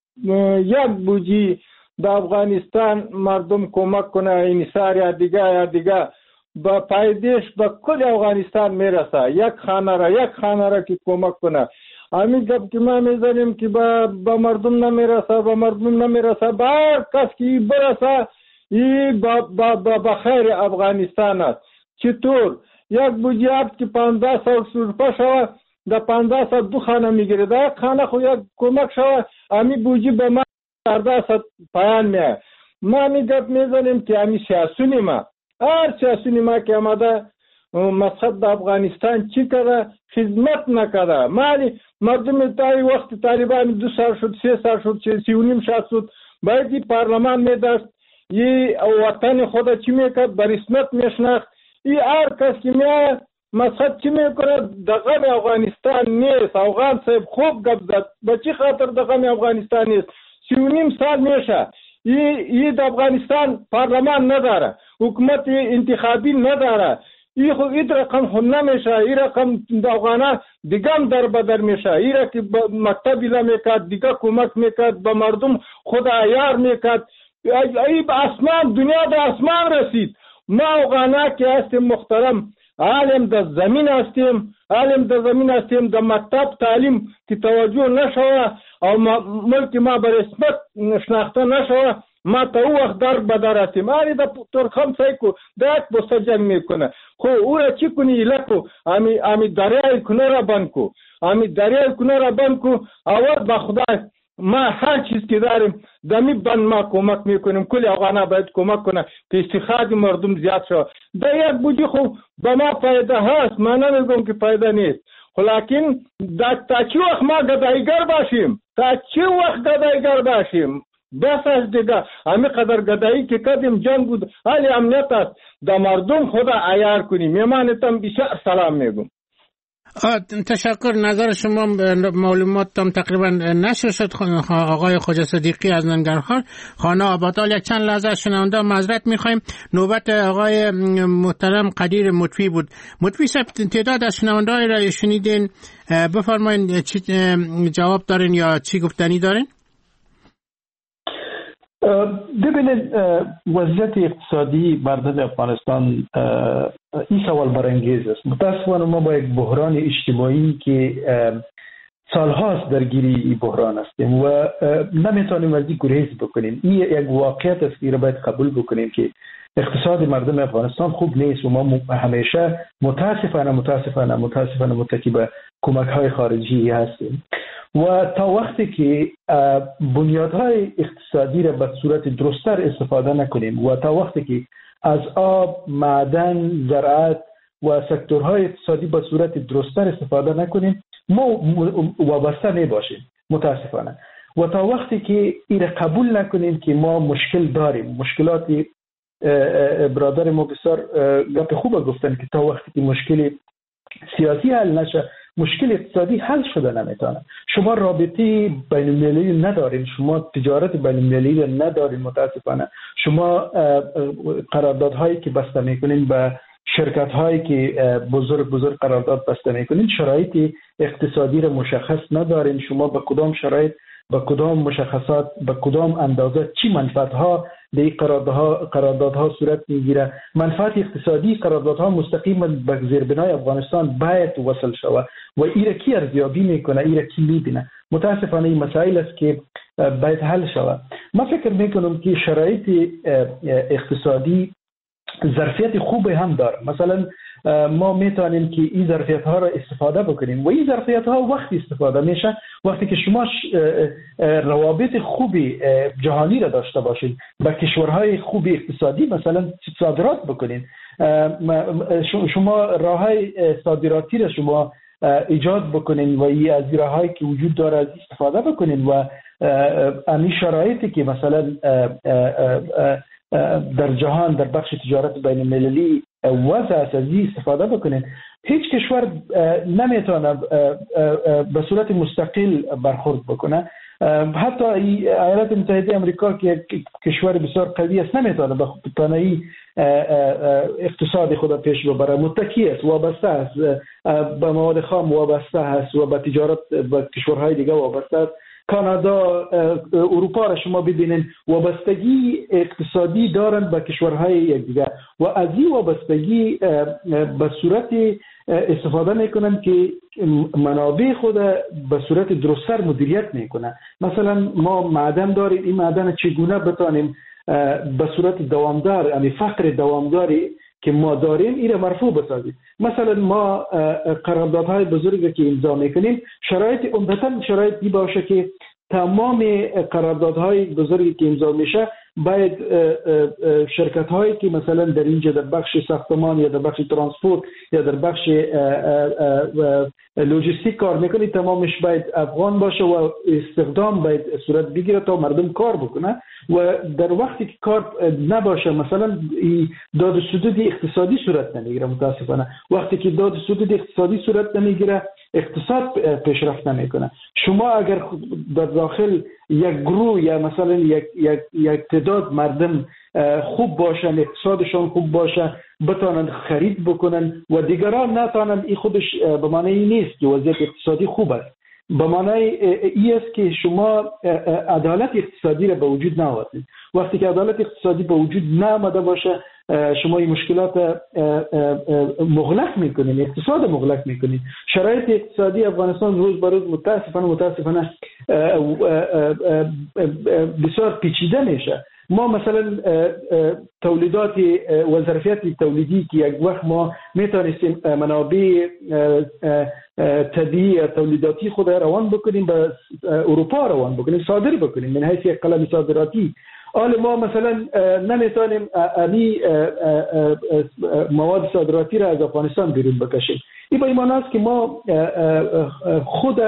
یک بوجی در افغانستان مردم کمک کنه انیسار یا دیگه یا دیگه با پایدش به کل افغانستان میرسه. یک خانه را یک خانه را که کمک کنه، همین گپ که ما میزنیم که با, با مردم نمیرسه، با مردم نمیرسه، با هر کس که برسه این با, با, با, با خیر افغانستان است. چطور؟ یک بوجیارد که پانزده سال سرپا شود در پانزده سال دو خانه میگیره، در یک خانه خود یک کمک شود همین بوجی به ما چهارده سال پایان میاد. ما همین گپ میزنیم که همین سیاسونی ما هر سیاسونی ما که آمده مقصد در افغانستان چی کرده؟ خدمت نکرده. مالی مردم تایی وقت طالبان دو سال شد، سه سال شد، سی و نیم سال شد، باید این پارلمان میداشت، این وطن خود چی میکرد به رسمیت میشناخت. این هر کس که میاد مقصد چی میکنه؟ دغم افغانستان نیست. افغان صاحب خوب گپ زد، به چی خاطر دغم افغانستان نیست؟ سی و نیم سال میشه این در افغانستان پارلمان نداره، حکومت انتخابی نداره. این خود این رقم خود نمیشه، این رقم افغانه دیگه هم در بدر میشه. این را که مکتب ایلا میکرد دیگه کمک میکرد به مردم خود عیار میکرد. ای به اسمان، دنیا در اسمان رسید. ما افغانه که هستیم محترم، عالم در زمین هستیم، عالم در زمین هستیم، در مکتب تعلیم که توجه نشوه او ملک ما به رسمیت شناخته نشوه، ما تا او وقت در بدر هستیم. آنی در ترخم سایکو در یک بسته جنگ میکنه. خو او را چی کنی ایلکو امی, امی دریای کنه را بند کو، امی دریای کنه را بند کو. اول با خدای ما هر چیز که داریم دمی بند ما کمک میکنیم. کلی افغانه باید کمک کنه که استخراج مردم زیاد شد. در یک بودی خو با ما فایده هست، ما نمیگم که فایده نیست، لیکن تا چی وقت ما گدایگر باشیم، تا چی وقت گدایگر باشیم؟ بس از دیگه همین قدر گدایی که کردیم جنگ بود، حالی امنیت است، در مردم خدا عیار کنیم. میمانتم بسیار سلام میگم. تشکر. نظر شما معلومات هم تقریبا نشر شد. آقای خواجه صدیقی از ننگرهار خانه آبادال. یک چند لحظه شنونده معذرت میخوایم. نوبت آقای محترم قدیر مطفی بود. مطفی صاحب تعداد از شنونده های را شنیدین، بفرمایید چی جواب دارین یا چی گفتنی دارین؟ ببینید وضعیت اقتصادی مردم افغانستان این سوال برانگیز است. متاسفانه ما با یک بحران اجتماعی که سالهاست درگیری این بحران هستیم و نمیتونیم از این گریز بکنیم. این یک واقعیت است که باید قبول بکنیم که اقتصاد مردم افغانستان خوب نیست و ما همیشه متاسفانه متاسفانه متاسفانه متکی به کمک های خارجی هستیم و تا وقتی که بنیادهای اقتصادی را به صورت درست‌تر استفاده نکنیم و تا وقتی که از آب، معدن، زراعت و سکتورهای اقتصادی به صورت درست‌تر استفاده نکنیم ما وابسته نباشیم متاسفانه. و تا وقتی که این را قبول نکنیم که ما مشکل داریم، مشکلاتی برادر ما بسیار گپ خوب گفتن که تا وقتی که مشکل سیاسی حل نشه مشکل اقتصادی حل شده نمیتونه. شما رابطه بین المللی ندارین، شما تجارت بین المللی ندارین متاسفانه. شما قراردادهایی که بسته میکنین با شرکت هایی که بزرگ بزرگ قرارداد بسته میکنین شرایط اقتصادی را مشخص ندارین. شما به کدام شرایط، به کدام مشخصات، به کدام اندازه چی منفعت ها در این قراردادها قراردادها صورت میگیره. منفعت اقتصادی قراردادها مستقیما به زیربنای افغانستان باید وصل شود و این را کی ارزیابی میکنه، این را کی میبینه. متاسفانه این مسائل است که باید حل شود. من فکر میکنم که شرایط اقتصادی ظرفیت خوبی هم داره. مثلا ما میتونیم که این ظرفیت ها را استفاده بکنیم و این ظرفیت ها وقتی استفاده میشه وقتی که شما روابط خوبی جهانی را داشته باشید، با کشورهای خوبی اقتصادی مثلا صادرات بکنید، شما راههای صادراتی را شما ایجاد بکنین و این از راههایی که وجود داره از استفاده بکنین و این شرایطی که مثلا در جهان در بخش تجارت بین المللی وضع است از این استفاده بکنین. هیچ کشور نمیتونه به صورت مستقل برخورد بکنه. حتی ایالات متحده آمریکا که کشور بسیار قوی است نمیتونه به تنهایی اقتصاد خود پیش ببره. متکی است، وابسته است به مواد خام، وابسته است و به تجارت با کشورهای دیگه وابسته است. کانادا، اروپا را شما ببینید وابستگی اقتصادی دارند به کشورهای دیگه و از این وابستگی به صورت استفاده میکنند که منابع خود به صورت درست‌تر مدیریت میکنه. مثلا ما معدن داریم، این معدن چگونه بتانیم به صورت دوامدار، یعنی فقر دوامداری که ما داریم این را مرفوع بسازیم. مثلا ما قراردادهای بزرگی که امضا میکنیم شرایط عمدتاً شرایطی باشه که تمام قراردادهای بزرگی که امضا میشه باید شرکت هایی که مثلا در اینجا در بخش ساختمان یا در بخش ترانسپورت یا در بخش لوجستیک کار میکنه تمامش باید افغان باشه و استخدام باید صورت بگیره تا مردم کار بکنه و در وقتی که کار نباشه مثلا داد و ستد اقتصادی صورت نمیگیره. متاسفانه وقتی که داد و ستد اقتصادی صورت نمیگیره اقتصاد پیشرفت نمیکنه. شما اگر در داخل یک گروه یا مثلا یک یک یک تعداد مردم خوب باشن، اقتصادشون خوب باشه، بتونن خرید بکنن و دیگران نتونن، این خودش به معنی نیست که وضعیت اقتصادی خوب است. به معنی این است که شما عدالت اقتصادی را به وجود نآورید. وقتی که عدالت اقتصادی به وجود نآمده باشه شما این مشکلات مغلق میکنین، اقتصاد مغلق میکنین. شرایط اقتصادی افغانستان روز به روز متاسفانه متاسفانه بسیار پیچیده میشه. ما مثلا تولیدات و ظرفیت تولیدی که یک وقت ما میتونستیم منابع طبیعی تولیداتی خود روان بکنیم به اروپا روان بکنیم، صادر بکنیم من حیث یک قلم صادراتی. حالا ما مثلا نمیتونیم این مواد صادراتی را از افغانستان بیرون بکشیم. این به این معنی است که ما خود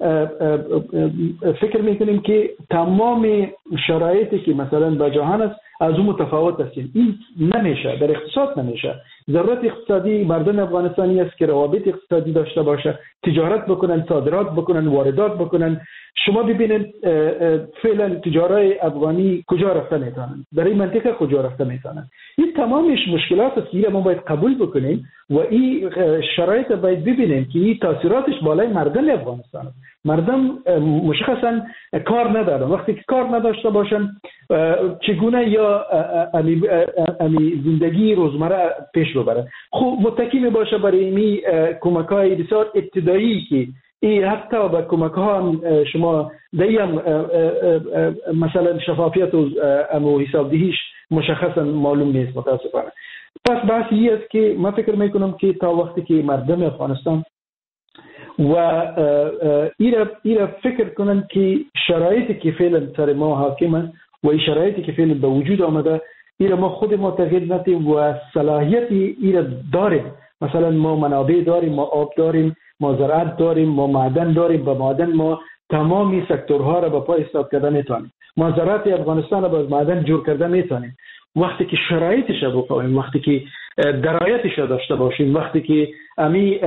فکر میکنیم که تمام شرایطی که مثلا به جهان است از اون متفاوت هستیم. این نمیشه، در اقتصاد نمیشه. ضرورت اقتصادی مردم افغانستانی است که روابط اقتصادی داشته باشه، تجارت بکنن، صادرات بکنن، واردات بکنن. شما ببینید فعلا تجارای افغانی کجا رفته میتونن، در این منطقه کجا رفته میتونن. این تمامش مشکلات است که ما باید قبول بکنیم و این شرایط باید ببینیم که این تاثیراتش بالای مردم افغانستان است. مردم مشخصا کار ندارن، وقتی که کار نداشته باشن چگونه یا امی, امی زندگی روزمره پیش ببرن. خب متکی می باشه برای این کمک‌های بسیار ابتدایی که این حتی به کمک ها شما دیم مثلا شفافیت و امو حسابدهیش مشخصا معلوم نیست متاسفانه. پس بحث این است که من فکر میکنم که تا وقتی که مردم افغانستان و ایره فکر کنن که شرایطی که فعلا سر ما حاکمه و این شرایطی که فعلا به وجود آمده ایره ما خود ما تغییر ندیم و صلاحیتی ایره داریم. مثلا ما منابع داریم، ما آب داریم، ما زراعت داریم، ما معدن داریم. با معدن ما تمامی سکتورها را به پای ایستاد کرده میتونیم. ما زراعت افغانستان را با معدن جور کرده میتونیم وقتی که شرایطش را بفهمیم، وقتی که درایتش را داشته باشیم، وقتی که امی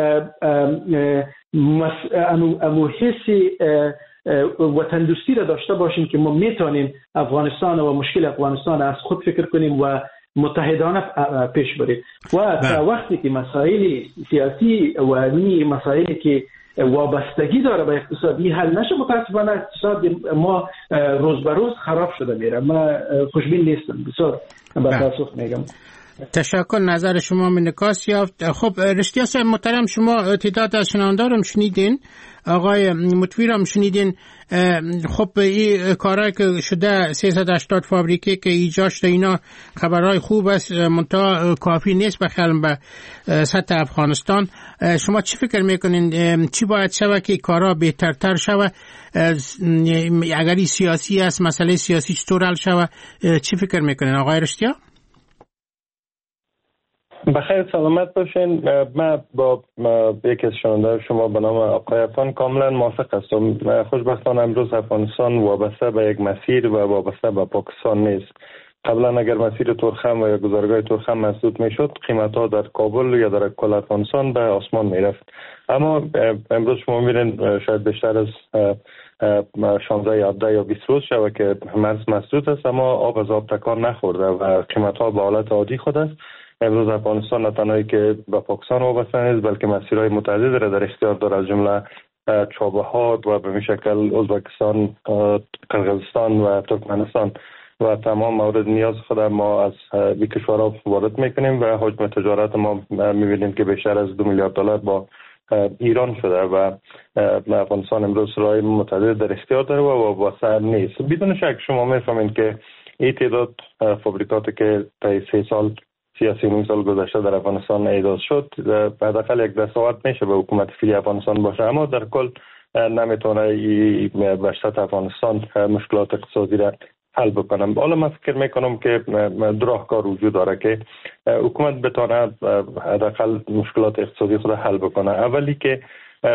امو امو حس وطن دوستی را داشته باشیم که ما میتونیم افغانستان و مشکل افغانستان از خود فکر کنیم و متحدانه پیش بریم. و تا وقتی که مسائل سیاسی و این مسائلی که وابستگی داره به اقتصادی حل نشه، متاسفانه اقتصاد ما روز به روز خراب شده میره. من خوشبین نیستم، بسیار با تاسف میگم. تشکر، نظر شما من نکاس یافت. خب رشتیا صاحب محترم، شما تعداد از شنوندارم شنیدین، آقای مطوی هم شنیدین. خب این کارهایی که شده سیصد و هشتاد فابریکه که ایجاد شده اینا خبرهای خوب است، منتها کافی نیست بخیرم به سطح افغانستان. شما چی فکر میکنین چی باید شود که کارها بهترتر شود؟ اگر سیاسی است، مسئله سیاسی چطور حل شود؟ چی فکر میکنین آقای رشتیا؟ بخیر سلامت باشین. من با یکی از شنونده‌های شما به نام آقای افغان کاملا موافق هستم. خوشبختانه امروز افغانستان وابسته به یک مسیر و وابسته به پاکستان نیست. قبلا اگر مسیر تورخم و یا گذرگاه تورخم مسدود میشد، قیمت‌ها در کابل یا در کل افغانستان به آسمان میرفت. اما امروز شما می‌بینید شاید بیشتر از شانزده یا هفده یا بیست روز شده که مرز مسدود است، اما آب از آب تکان نخورده و قیمت‌ها به حالت عادی خود است. امروز افغانستان نه تنهایی که به پاکستان وابسته نیست، بلکه مسیرهای متعدد را در اختیار دارد، از جمله چابهار و به این شکل ازبکستان، قرقیزستان و ترکمنستان و تمام مورد نیاز خود ما از این کشورها وارد میکنیم و حجم تجارت ما میبینیم که بیشتر از دو میلیارد دلار با ایران شده و افغانستان امروز راه متعدد در اختیار داره و وابسته نیست. بدون شک شما میفهمید که این تعداد فابریکاتی که تا سه سال سیاسی نیم سال گذشته در افغانستان ایجاد شد حداقل یک دستاورد میشه به حکومت فعلی افغانستان باشه، اما در کل نمیتونه به سطح افغانستان مشکلات اقتصادی را حل بکنم. حالا من فکر میکنم که دو راهکار وجود داره که حکومت بتونه حداقل مشکلات اقتصادی خود حل بکنه. اولی که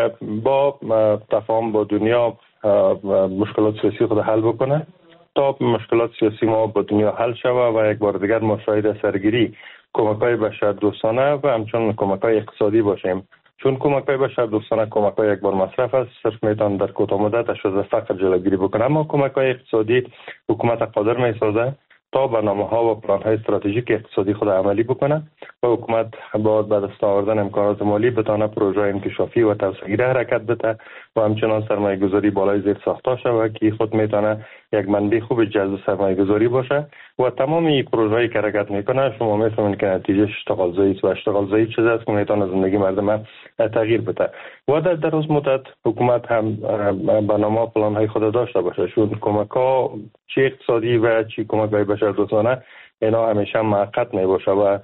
با تفاهم با دنیا مشکلات سیاسی خود حل بکنه تا مشکلات سیاسی ما با دنیا حل شود و یک بار دیگر ما شاهد سرگیری کمک‌های بشردوستانه و همچنین کمک‌های اقتصادی باشیم. چون کمک‌های بشردوستانه کمک‌های یک بار مصرف است، صرف میتوان در کوتاه مدت از فقر جلوگیری بکنه، اما کمک‌های اقتصادی حکومت قادر میسازه تا برنامه‌ها و پلان‌های استراتژیک اقتصادی خود عملی بکنه و حکومت با دست آوردن امکانات مالی بتونه پروژه انکشافی و توسعه‌گیری حرکت بده و همچنان سرمایه‌گذاری بالای زیر ساخته شود که خود میتونه یک منبع خوب جذب سرمایه‌گذاری باشه و تمام این پروژه‌ای که حرکت میکنه شما میفهمید که نتیجه اشتغال زایی است و اشتغال زایی چیزی است که میتونه زندگی مردم تغییر بده و در دراز مدت حکومت هم برنامه و پلان‌های خود داشته باشه، چون کمک‌ها چه اقتصادی و چه کمک‌های بشردوستانه اینا همیشه موقت میباشه و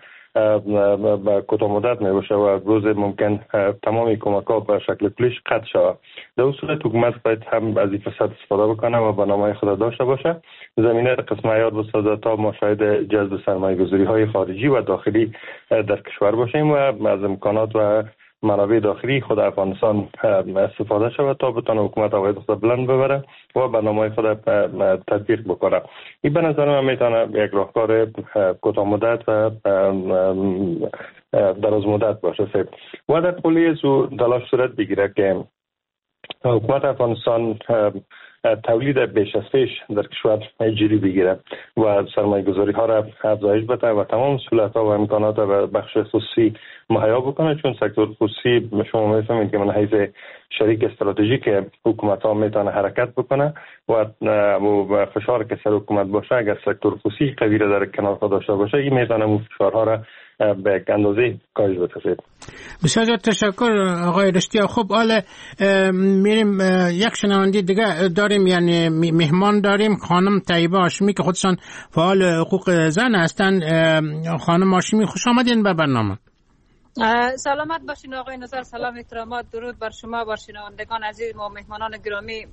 با کوتاه مدت میباشه و روز ممکن تمامی کمک‌ها به شکل کلیش قطع شود. در اون صورت حکومت باید هم از این فرصت استفاده بکنه و برنامه خود داشته باشه، زمینه قسم عیار بسازه تا ما شاهد جذب سرمایه‌گذاری‌های خارجی و داخلی در کشور باشیم و از امکانات و منابع داخلی خود افغانستان استفاده شود تا بتونه حکومت عواید خود بلند ببره و برنامه خود تطبیق بکنه. این به نظر من میتونه یک راهکار کوتاه مدت و دراز مدت باشه سید. و در کلیه زو تلاش صورت بگیره که حکومت افغانستان تولید بیش از پیش در کشور جدی بگیره و سرمایه گذاری ها را افزایش بده و تمام سهولت ها و امکانات و بخش خصوصی مهیا بکنه، چون سکتور خصوصی شما میفهمید که من حیث شریک استراتژیک حکومت ها میتونه حرکت بکنه و فشار که سر حکومت باشه اگر سکتور خصوصی قوی را در کنار خود داشته باشه این میتونه اون فشارها را به اندازه کاهش بده. بسیار زیاد تشکر آقای رشتیا. خب حالا میریم یک شنونده دیگه داریم، یعنی مهمان داریم، خانم طیبه هاشمی که خودشان فعال حقوق زن هستند. خانم هاشمی خوش آمدین به برنامه. سلامت باشین آقای نظر، سلام احترامات درود بر شما، بر شنوندگان عزیز و مهمانان گرامی.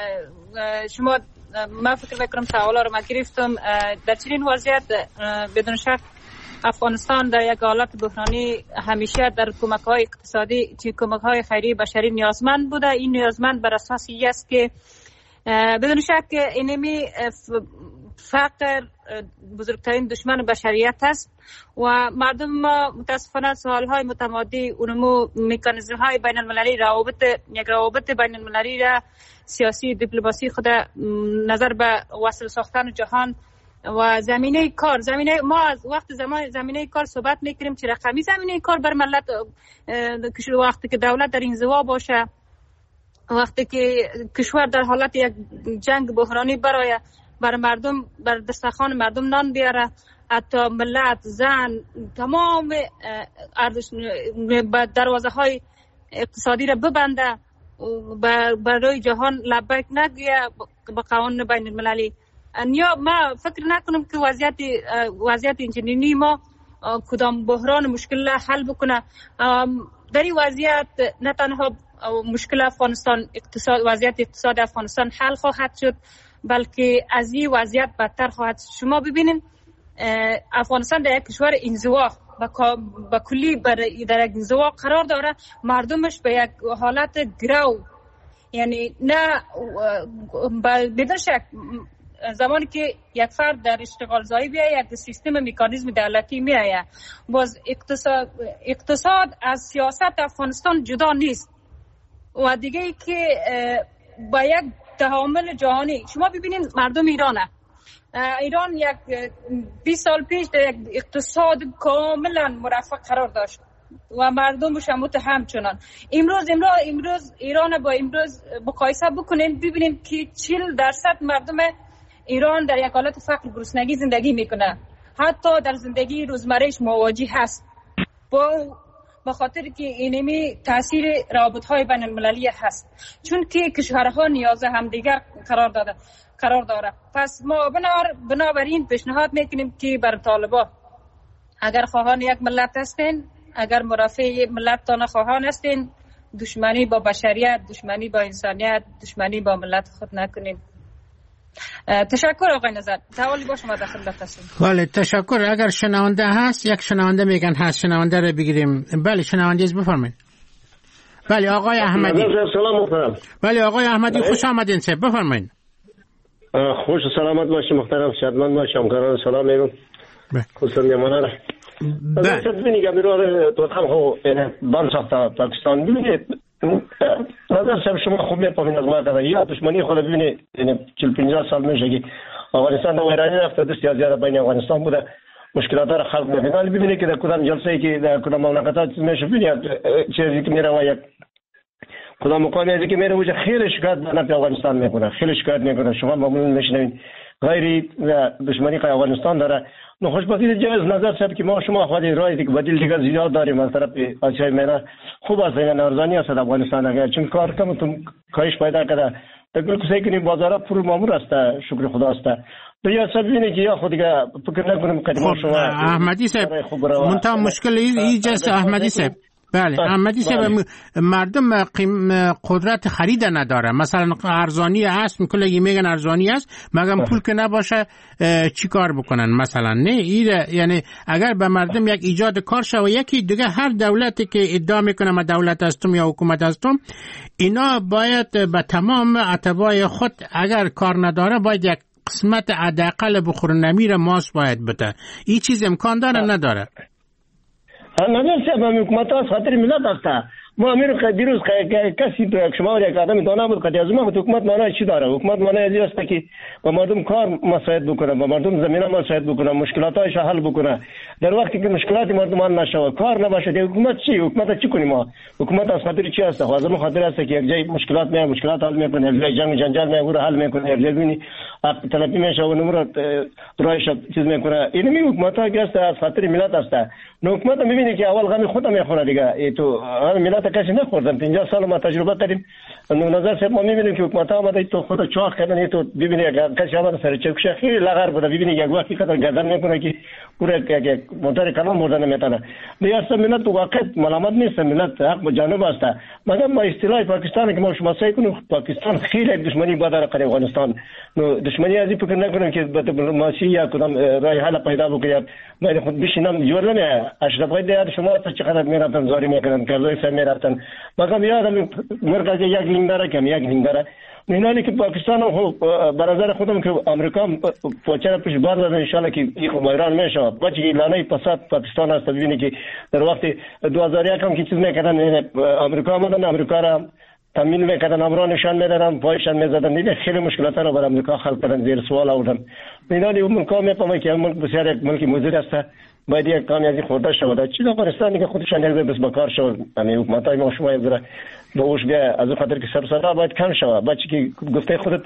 شما من فکر میکنم سوالا رو من گرفتم. در چنین وضعیت بدون شک افغانستان در یک حالت بحرانی همیشه در کمک‌های اقتصادی چه کمک‌های خیری بشری نیازمند بوده. این نیازمند بر اساس این است که بدون شک اینمی فقر بزرگترین دشمن بشریت است و مردم ما متاسفانه سالهای متمادی اونمو مکانیزم‌های بین المللی روابط یک روابط بین المللی را سیاسی دیپلماسی خود نظر به وصل ساختن جهان و زمینه کار زمینه ما از وقت زمان زمینه کار صحبت میکنیم چه رقمی زمینه کار بر ملت وقتی که دولت در انزوا باشه، وقتی که کشور در حالت یک جنگ بحرانی برای بر مردم بر دسترخوان مردم نان بیاره، حتی ملت زن تمام ارزش دروازه های اقتصادی را ببنده برای جهان لبیک نگیه به قوانین بین المللی. یا ما فکر نکنم که وضعیت وضعیت اینجنینی ما کدام بحران مشکل حل بکنه. در این وضعیت نه تنها مشکل افغانستان اقتصاد وضعیت اقتصاد افغانستان حل خواهد شد، بلکه از این وضعیت بدتر خواهد. شما ببینید افغانستان در یک کشور انزوا با کلی در یک انزوا قرار داره، مردمش به یک حالت گرو، یعنی نه بدون شک زمانی که یک فرد در اشتغال زایی بیاید یک سیستم مکانیزم دولتی میآید. باز اقتصاد اقتصاد از سیاست افغانستان جدا نیست و دیگه ای که با یک تعامل جهانی شما ببینید مردم ایرانه ایران یک بیست سال پیش در یک اقتصاد کاملا مرفه قرار داشت و مردمش هم همچنان. امروز امروز امروز ایران با امروز مقایسه بکنین ببینید که چهل درصد مردم ایران در یک حالت فقر گرسنگی زندگی میکنه، حتی در زندگی روزمرهش مواجه هست با به خاطر که اینمی تاثیر روابط‌های بین المللی هست، چون که کشورها نیاز همدیگر قرار داده قرار داره. پس ما بنابراین پیشنهاد میکنیم که بر طالبان اگر خواهان یک ملت هستین، اگر مرافع ملت تان خواهان هستین، دشمنی با بشریت، دشمنی با انسانیت، دشمنی با ملت خود نکنین. تشکر آقای نظر. توالی با شما داخل بفرستیم. بله تشکر. اگر شنونده هست یک شنونده میگن هست، شنونده رو بگیریم. بله شنونده از بفرمایید. بله آقای احمدی. سلام محترم. بله آقای احمدی خوش آمدین سه بفرمایید. خوش سلامت باشی محترم، شادمان باشی، همکاران سلام میگم. خصوصا میمانه بله بله بینید میرو تو هم هو یعنی بان ساخت پاکستان ببینید نظر شب شما خوب میپامین از ما تا یا دشمنی خود ببینید یعنی چهل پنجاه سال میشه که افغانستان و ایران رفته دست زیاد بین افغانستان بوده، مشکلات را خلق میکنه. ببینید که در کدام جلسه ای که در کدام مملکتات میشه ببینید چیزی که میره یک کدام مقامی که میره وجه خیلی شکایت به افغانستان میکنه، خیلی شکایت میکنه. شما معمولا میشنوید غیر دشمنی که افغانستان داره. خوشبختی جایز نظر شد که ما شما خودی رای دیگه بدیل دیگه زیاد داریم از طرف آسیای میانه. خوب است این ارزانی است افغانستان اگر چون کار کم تو کاهش پیدا کرده تقریبا کسی که بازارا پر مامور است، شکر خدا است. یا سبینه که یا خود دیگه فکر نکنیم قدم شما احمدی صاحب منتها مشکل ایجاست احمدی صاحب. بله احمدی صاحب مردم قدرت خرید نداره، مثلا ارزانی است میگن میگن ارزانی است مگم پول که نباشه چی کار بکنن مثلا نه ایره. یعنی اگر به مردم یک ایجاد کار شه و یکی دیگه هر دولتی که ادعا میکنه ما دولت هستم یا حکومت هستم اینا باید به تمام اتباع خود اگر کار نداره باید یک قسمت حداقل بخور نمیر ماست باید بده. این چیز امکان داره نداره؟ نظر صاحب هم حکومت از خاطر ملت است. ما امیر دیروز کسی تو شما یک آدم دانا بود که از ما حکومت معنی چی داره؟ حکومت معنی از این است که با مردم کار مساعد بکنه، با مردم زمینه مساعد بکنه، مشکلاتایش حل بکنه. در وقتی که مشکلات مردم حل نشه، کار نباشه، حکومت چی؟ حکومت چی کنیم ما؟ حکومت از خاطر چی است؟ خواهد ما خاطر است که یک جای مشکلات میاد، مشکلات حل میکنه، یک جای جنگ جنجال میاد، حل میکنه، یک جای بینی طلبی میشه و نمره رایش چیز میکنه. این می حکومت ها که است از خاطر ملت است. نو حکومت میبینه که اول غمی خودم میخوره دیگه. ای تو ملت کسی نخوردن. پنجاه سال ما تجربه داریم. نو نظر صاحب ما میبینیم که حکومت ها آمده تو خود چاق کردن. ای تو ببینی کسی آمده سر چکش خیلی لغر بوده. ببینی یک وقتی قدر گردن میکنه که پورا یک موتور کلام مردن نمیتونه. دیگه ملت تو واقعا ملامت نیست، ملت حق به جانب است. مگر ما اصطلاح پاکستان که ما شما سعی کنیم پاکستان خیلی دشمنی با در قره افغانستان. نو دشمنی ازی فکر نکنیم که به دیپلماسی یا کدام راه حل پیدا بکنیم. ما خود بشینم جور نمیه. اشرف غیر شما تا چقدر میرفتن زاری میکنن، کارزای سر میرفتن. مگر یادم مرکز یک لینگ داره که یک لینگ داره. اینالی که پاکستان هم به نظر خودم که آمریکا پوچه پیش بار داده ان شاء الله که این ایران میشه. بچگی لانه فساد پاکستان است. ببینید که در وقت دو هزار و یک هم که چیز میکردن آمریکا آمدن، آمریکا را تامین میکردن، امرا نشان میدادن، پایشان میزدن. دیگه خیلی مشکلات رو برای آمریکا خلق کردن، زیر سوال آوردن. اینالی اون ملک میفهمه که ملک بسیار یک ملک موجود است. باید یک کامی از این خورده شود. چیز افغانستان که خودشان یک ذره بس بکار شود. همین حکومتای ما شما یک ذره به اوش بیا از خاطر که سر صدا باید کم شود. بچه که گفته خودت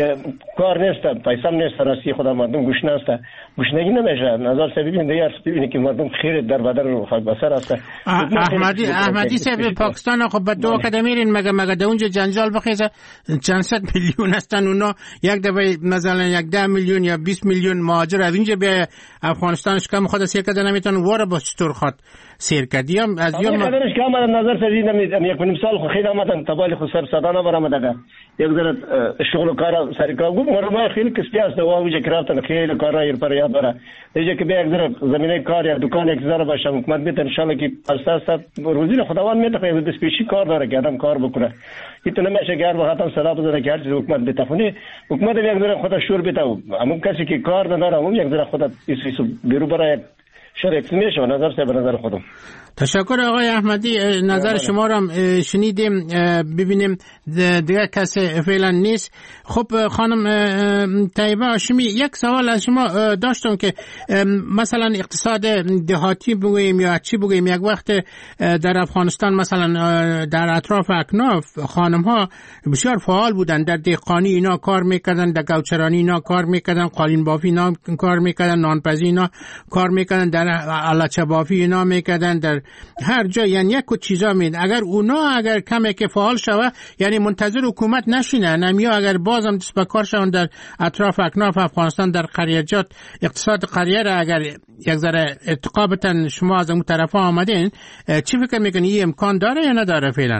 کار نیست، پیسام نیست، راستی خدا مردم گوش نیست. گوشنگی نمیشه. نظر سه ببینید دیگه ببینید که مردم خیر در بدن و خاک بسر است. احمدی احمدی صاحب پاکستان خب به دو قدم میرین مگه مگه در اونجا جنجال بخیزه چند صد میلیون هستن اونا یک دفعه مثلا یک ده میلیون یا بیست میلیون مهاجر از اینجا به افغانستانش کم خود سیر کردن نمیتونه واره با چطور خود سیر کردیم از یوم قدرش که آمدن نظر سه دیدم یک نیم سال خو خیلی آمدن تبالی خو سر صدا نبرآمده یک ذره شغل و کار سر کار گفت مرد خیلی کسبی است و اونجا که رفتن خیلی کارا ایر پر یاد داره دیگه که به یک ذره زمینه کار یا دکان یک ذره باشه حکومت میت ان شاء الله که اساس روزی خداوند میت خیلی دست پیشی کار داره که آدم کار بکنه این نمیشه که هر وقت صدا بزنه که هر چیز حکومت بتفونی حکومت یک ذره خودش شور بتاو همون کسی که کار نداره همون یک ذره خودت ایسو بیرو برای شرکت میشه نظر سه به نظر خودم. تشکر آقای احمدی نظر شما را شنیدیم ببینیم دیگه کسی فعلا نیست. خب خانم طیبه هاشمی یک سوال از شما داشتم که مثلا اقتصاد دهاتی بگوییم یا چی بگوییم یک وقت در افغانستان مثلا در اطراف اکناف خانم ها بسیار فعال بودن در دهقانی اینا کار میکردن در گوچرانی اینا کار میکردن قالین بافی اینا کار میکردن نانپزی اینا کار میکردن در الچه بافی اینا میکردن در هر جا یعنی یک چیزا مید اگر اونا اگر کمی که فعال شوه یعنی منتظر حکومت نشینه نمیا اگر بازم دست به کار شون در اطراف اکناف افغانستان در قریجات اقتصاد قریه را اگر یک ذره ارتقا بتن شما از اون طرفا آمدین چی فکر میکنی این امکان داره یا نداره فعلا؟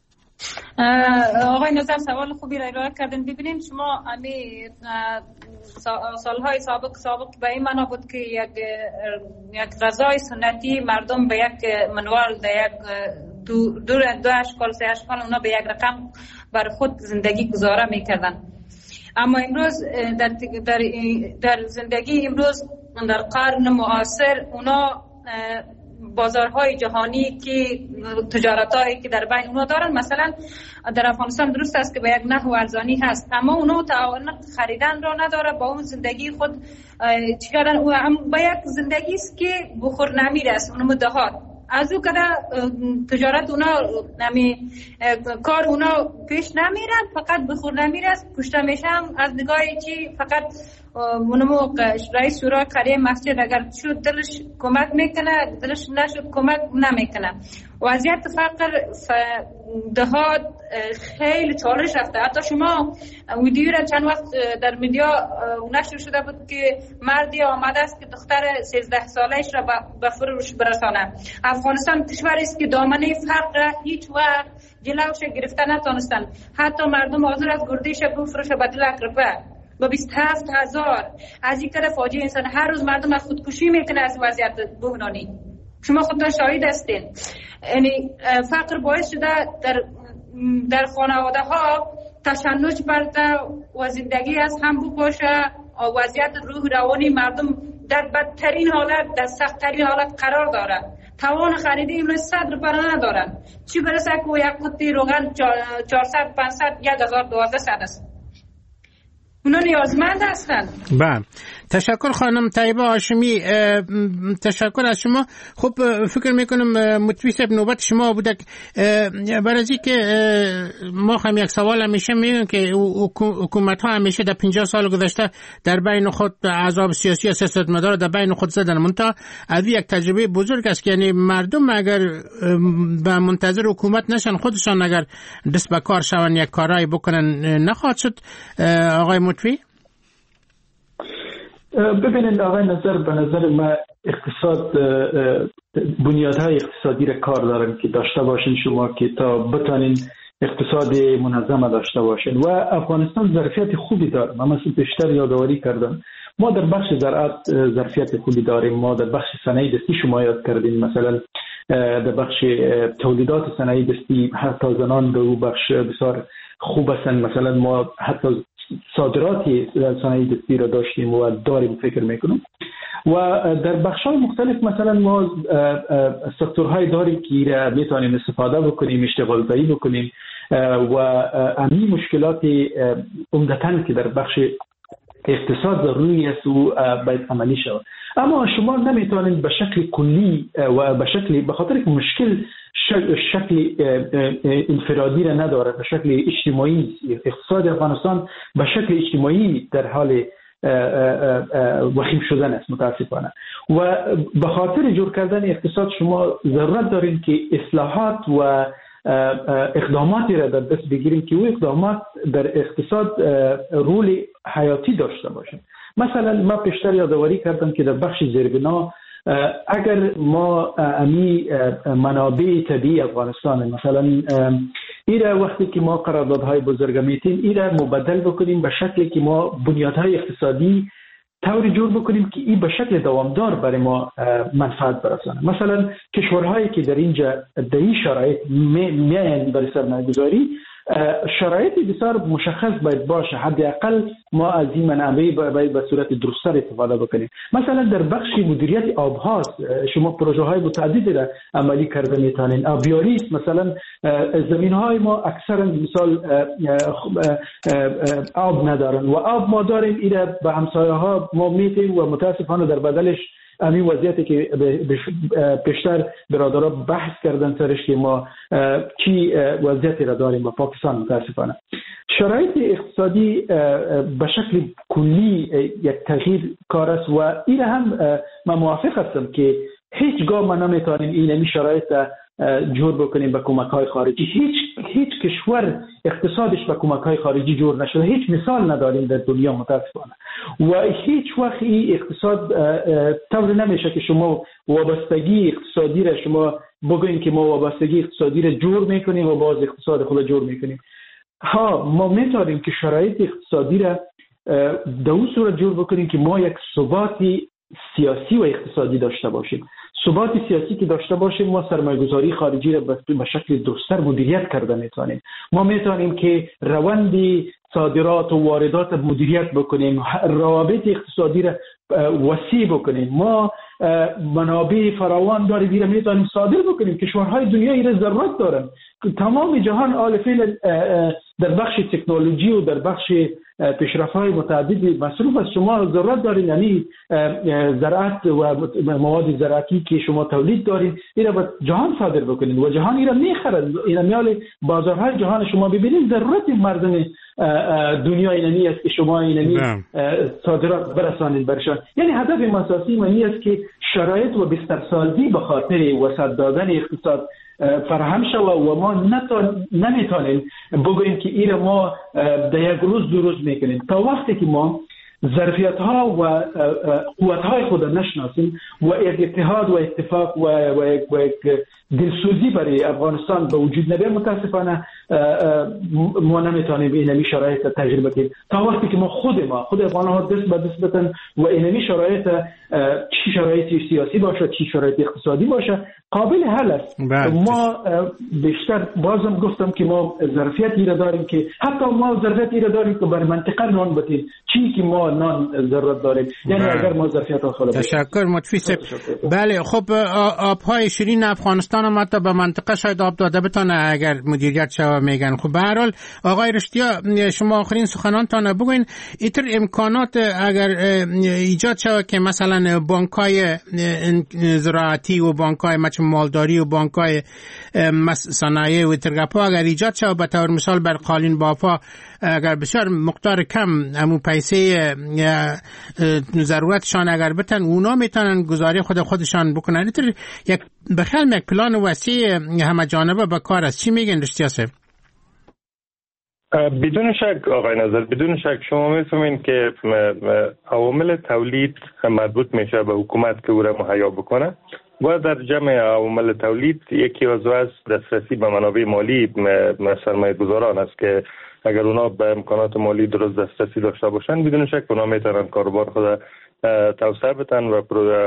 آقای نظر سوال خوبی را ارائه کردن. ببینید شما امی سالهای سابق سابق به این معنا بود که یک یک غذای سنتی مردم به یک منوال در یک دو دو دو اشکال سه اشکال اونا به یک رقم بر خود زندگی گذاره میکردن. اما امروز در در در زندگی امروز در قرن معاصر اونا بازارهای جهانی که تجارتایی که در بین اونا دارن مثلا در افغانستان درست است که به یک نحو ارزانی هست اما اونا تعاون خریدن را نداره با اون زندگی خود چی کردن او هم به یک زندگی است که بخور نمیرسه اونم دهات از او کده تجارت اونا نمی کار اونا پیش نمیرن فقط بخور نمیرسه کشته میشن از نگاهی چی فقط منمو رئیس شورای قریه مسجد اگر شد دلش کمک میکنه دلش نشد کمک نمیکنه. وضعیت فقر دهات خیلی چالش رفته. حتی شما ویدیو را چند وقت در میدیا نشر شده بود که مردی آمده است که دختر سیزده سالش را به فروش برسانه. افغانستان کشوری است که دامنه فقر هیچ وقت جلوش گرفته نتونستن. حتی مردم حاضر از گردیش بفروشه به دل اقربه با بیست و هفت هزار از این کار فاجعه انسان هر روز مردم از خودکشی میکنه از وضعیت بحرانی. شما خودتان شاهد هستین. یعنی فقر باعث شده در در خانواده ها تشنج برده و زندگی از هم بپاشه وضعیت روح روانی مردم در بدترین حالت در سختترین حالت قرار داره. توان خرید امروز صد روپیه ندارن، چی برسه که یک قطعه روغن چهارصد پانصد یک هزار دوازده صد است. اونا نیازمند هستند. بله، تشکر خانم طیبه هاشمی، تشکر از شما. خب فکر میکنم مطوی صاحب نوبت شما بوده. برای از که ما هم یک سوال همیشه میگیم که حکومت ها همیشه در پنجاه سال گذشته در بین خود احزاب سیاسی و سیاستمدار در بین خود زدن، منتها از یک تجربه بزرگ است که یعنی مردم اگر به منتظر حکومت نشن، خودشان اگر دست به کار شون یک کارایی بکنن نخواهد شد. آقای مطوی ببینید آقای نظر، به نظر من اقتصاد بنیادهای اقتصادی را کار دارن که داشته باشین شما که تا بتانین اقتصاد منظم داشته باشین و افغانستان ظرفیت خوبی داره. من مثل بیشتر یادآوری کردم ما در بخش زراعت ظرفیت خوبی داریم، ما در بخش صنایع دستی شما یاد کردین، مثلا در بخش تولیدات صنایع دستی حتی زنان در اون بخش بسیار خوب هستن. مثلا ما حتی صادراتی صنایع دستی را داشتیم و داریم فکر میکنم و در بخش‌های مختلف مثلا ما سکتورهای داریم که را میتونیم استفاده بکنیم، اشتغال زایی بکنیم و همین مشکلات عمدتاً که در بخش اقتصاد ضروری است و باید عملی شود. اما شما نمیتونید به شکل کلی و به شکل به خاطر که مشکل شکل انفرادی را نداره، به شکل اجتماعی اقتصاد افغانستان به شکل اجتماعی در حال وخیم شدن است متاسفانه و به خاطر جور کردن اقتصاد شما ضرورت دارین که اصلاحات و اقداماتی را در دست بگیریم که او اقدامات در اقتصاد رول حیاتی داشته باشند. مثلا ما پیشتر یادآوری کردم که در بخش زیربنا اگر ما امی منابع طبیعی افغانستان مثلا ایره وقتی که ما قراردادهای بزرگ میتیم ایره مبدل بکنیم به شکلی که ما بنیادهای اقتصادی طوری جور بکنیم که این به شکل دوامدار برای ما منفعت برسانه. مثلا کشورهایی که در اینجا در این شرایط میان برای سرمایه‌گذاری شرایط بسیار مشخص باید باشه، حداقل ما از این منابع باید به صورت درست‌تر استفاده بکنیم. مثلا در بخش مدیریت آب‌ها شما پروژه‌های متعددی را عملی کرده میتونین. آبیاری مثلا زمین‌های ما اکثرا مثال آب ندارن و آب ما داریم، اینا به همسایه‌ها ما میدیم و متاسفانه در بدلش همین وضعیتی که بیشتر برادرها بحث کردن سرش که ما چی وضعیتی را داریم با پاکستان متاسفانه. شرایط اقتصادی به شکل کلی یک تغییر کار است و این هم من موافق هستم که هیچگاه ما نمیتونیم این شرایط جور بکنیم به کمک‌های خارجی. هیچ هیچ کشور اقتصادش به کمک‌های خارجی جور نشده، هیچ مثال نداریم در دنیا متاسفانه و هیچ وقت این اقتصاد طور نمیشه که شما وابستگی اقتصادی را شما بگوین که ما وابستگی اقتصادی را جور میکنیم و باز اقتصاد خود جور میکنیم. ها ما میتونیم که شرایط اقتصادی را در اون صورت جور بکنیم که ما یک ثباتی سیاسی و اقتصادی داشته باشیم. ثبات سیاسی که داشته باشیم ما سرمایه‌گذاری خارجی را به شکل درست‌تر مدیریت کرده میتونیم. ما میتونیم که روند صادرات و واردات مدیریت بکنیم، روابط اقتصادی را وسیع بکنیم. ما منابع فراوان داریم، دیره میتونیم صادر بکنیم. کشورهای دنیا ایره ضرورت دارن. تمام جهان آل فعل در بخش تکنولوژی و در بخش پیشرفت‌های متعددی مصروف است. شما ضرورت دارین یعنی زراعت و مواد زراعتی که شما تولید دارین ایره به جهان صادر بکنید و جهان ایره میخرد. ایره میال بازارهای جهان شما ببینید ضرورت مردم دنیا اینمی است که شما اینمی صادرات برسانید برشان. یعنی هدف اساسی من است که شرایط و بسترسازی به خاطر وسعت دادن اقتصاد فراهم شود و ما نمیتونیم بگوییم که این ما در یک روز دو روز میکنیم. تا وقتی که ما ظرفیت ها و قوت های خود نشناسیم و یک اتحاد و اتفاق و یک دلسوزی برای افغانستان به وجود نبیه متاسفانه ما نمیتونیم اینمی شرایط تجربه کنیم. تا وقتی که ما خود ما خود افغان ها دست به دست بتن و اینمی شرایط چی شرایط سیاسی باشه چی شرایط اقتصادی باشه قابل حل است. ما بیشتر بازم گفتم که ما ظرفیتی را داریم که حتی ما ظرفیتی را داریم که بر منطقه نان بتیم چی که ما نان ضرورت داریم. یعنی اگر ما ظرفیت آخر تشکر متفیس. بله خب آبهای شیرین افغانستان هم حتی به منطقه شاید آب داده بتانه اگر مدیریت شوه میگن. خب به هر حال آقای رشتیا شما آخرین سخنانتان بگوین اینطور امکانات اگر ایجاد شوه که مثلا بانک‌های زراعتی و بانک‌های مچ مالداری و بانک‌های صنایع و ترگپا اگر ایجاد شوه به طور مثال بر قالین بافا اگر بسیار مقدار کم همون پیسه ضرورتشان اگر بتن اونا میتونن گزاری خود خودشان بکنن. اینطور یک بخیال یک پلان وسیع همه جانبه به کار است. چی میگن رشتیا صاحب؟ بدون شک آقای نظر، بدون شک شما میفهمین که عوامل تولید مربوط میشه به حکومت که او را مهیا بکنه و در جمع عوامل تولید یکی از از دسترسی به منابع مالی سرمایه گذاران است که اگر اونا به امکانات مالی درست دسترسی داشته باشن بدون شک اونا میتونن کاروبار خود توسعه بدن و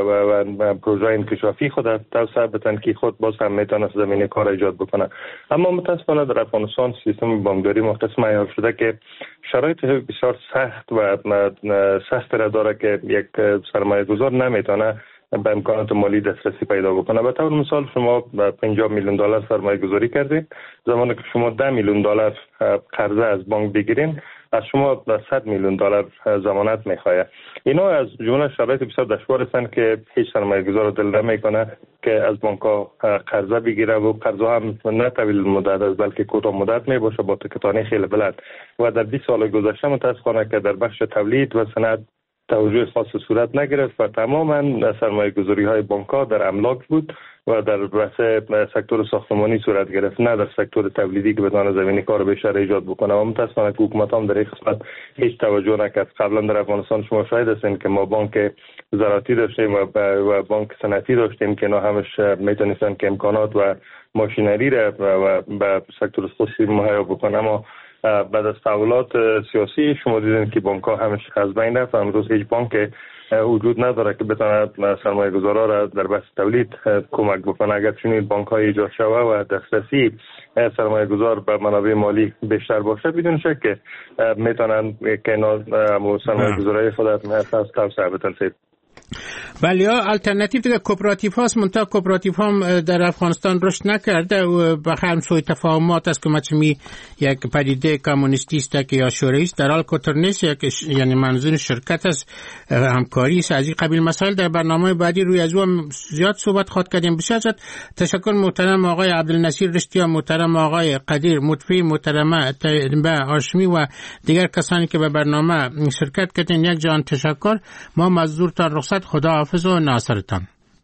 پروژه انکشافی خود توسعه بدن که خود باز هم میتونه زمینه کار ایجاد بکنه. اما متاسفانه در افغانستان سیستم بانکداری مختص معیار شده که شرایط بسیار سخت و سخت را داره که یک سرمایه گذار نمیتونه به امکانات مالی دسترسی پیدا بکنه. به طور مثال شما پنجاه میلیون دلار سرمایه گذاری کردید، زمانی که شما ده میلیون دلار قرضه از بانک بگیرین از شما صد میلیون دلار ضمانت میخواد. اینا از جمله شرایط بسیار دشوار هستند که هیچ سرمایه گذار دل نمیکنه که از بانک ها قرضه بگیره و قرضه هم نه طویل مدت است بلکه کوتاه مدت می باشه با تکتانی خیلی بلند. و در بیست سال گذشته متاسفانه که در بخش تولید و صنعت توجه خاص صورت نگرفت و تماما سرمایه گذاری های بانک ها در املاک بود و در بحث سکتور ساختمانی صورت گرفت، نه در سکتور تولیدی که بتونه زمینه کار بیشتر ایجاد بکنه. و متاسفانه که حکومت هم در این قسمت هیچ توجه نکرد. قبلا در افغانستان شما شاهد هستین که ما بانک زراعتی داشتیم و, و بانک صنعتی داشتیم که اینا همش میتونستن که امکانات و ماشینری را و به سکتور خصوصی مهیا بکنه. اما بعد از تحولات سیاسی شما دیدین که بانک ها همش از بین رفت. امروز هیچ بانک وجود نداره که بتونه سرمایه گذارا را در بحث تولید کمک بکنه. اگر چنین بانک های ایجاد شوه و دسترسی سرمایه گذار به منابع مالی بیشتر باشه بدون شک که میتونن که اینا سرمایه گذاری خود از توسعه بدن. ولی ها الٹرناتیو دیگه کوپراتیو هاست منطقه کوپراتیو هم در افغانستان رشد نکرده و بخیرم سوی تفاهمات است که مچمی یک پدیده کمونیستی است که یا شوروی است در حال کتر نیست یعنی منظور شرکت است همکاری است. از این قبیل مسائل در برنامه بعدی روی از او زیاد صحبت خواهد کردیم. بسیار زیاد تشکر محترم آقای عبدالنصیر رشتیا، محترم آقای قدیر مطفی، محترمه طیبه هاشمی و دیگر کسانی که به برنامه شرکت کردن. یک جان تشکر. ما مزدورتان رخصت. خدا حافظ و ناصرتان.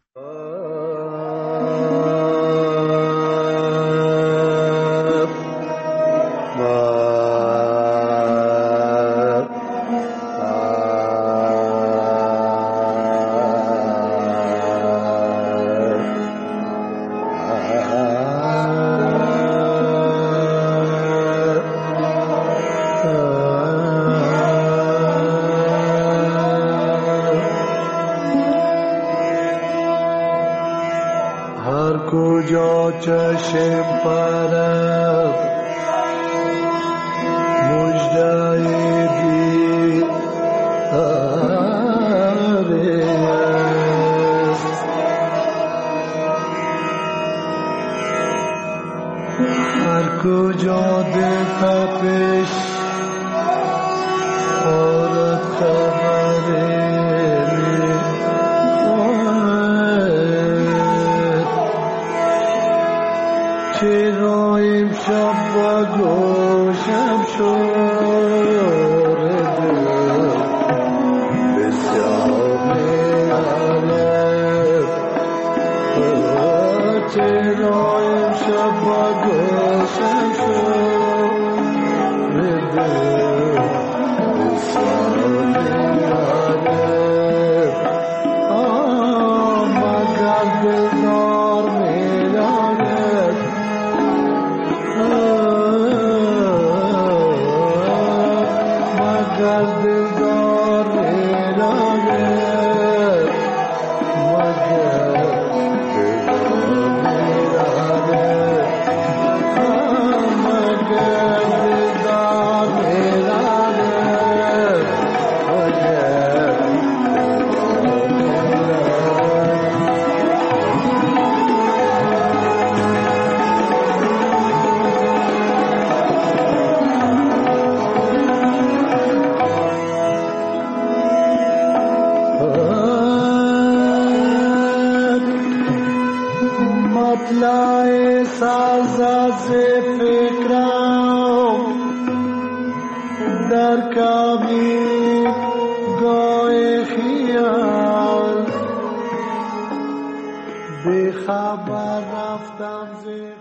چشم پرد مجدای دید آره هر کجا دل تپش آرد خبره چرا امشب با گوشم شور دل بسیار میارد چرا امشب با گوشم شور دل بسیار میارد مگر دلدار میارد مگر دلدار میرانه مگر دلدار میرانه از فکرم در کبیر گاه خیال بی خبر رفتم زیر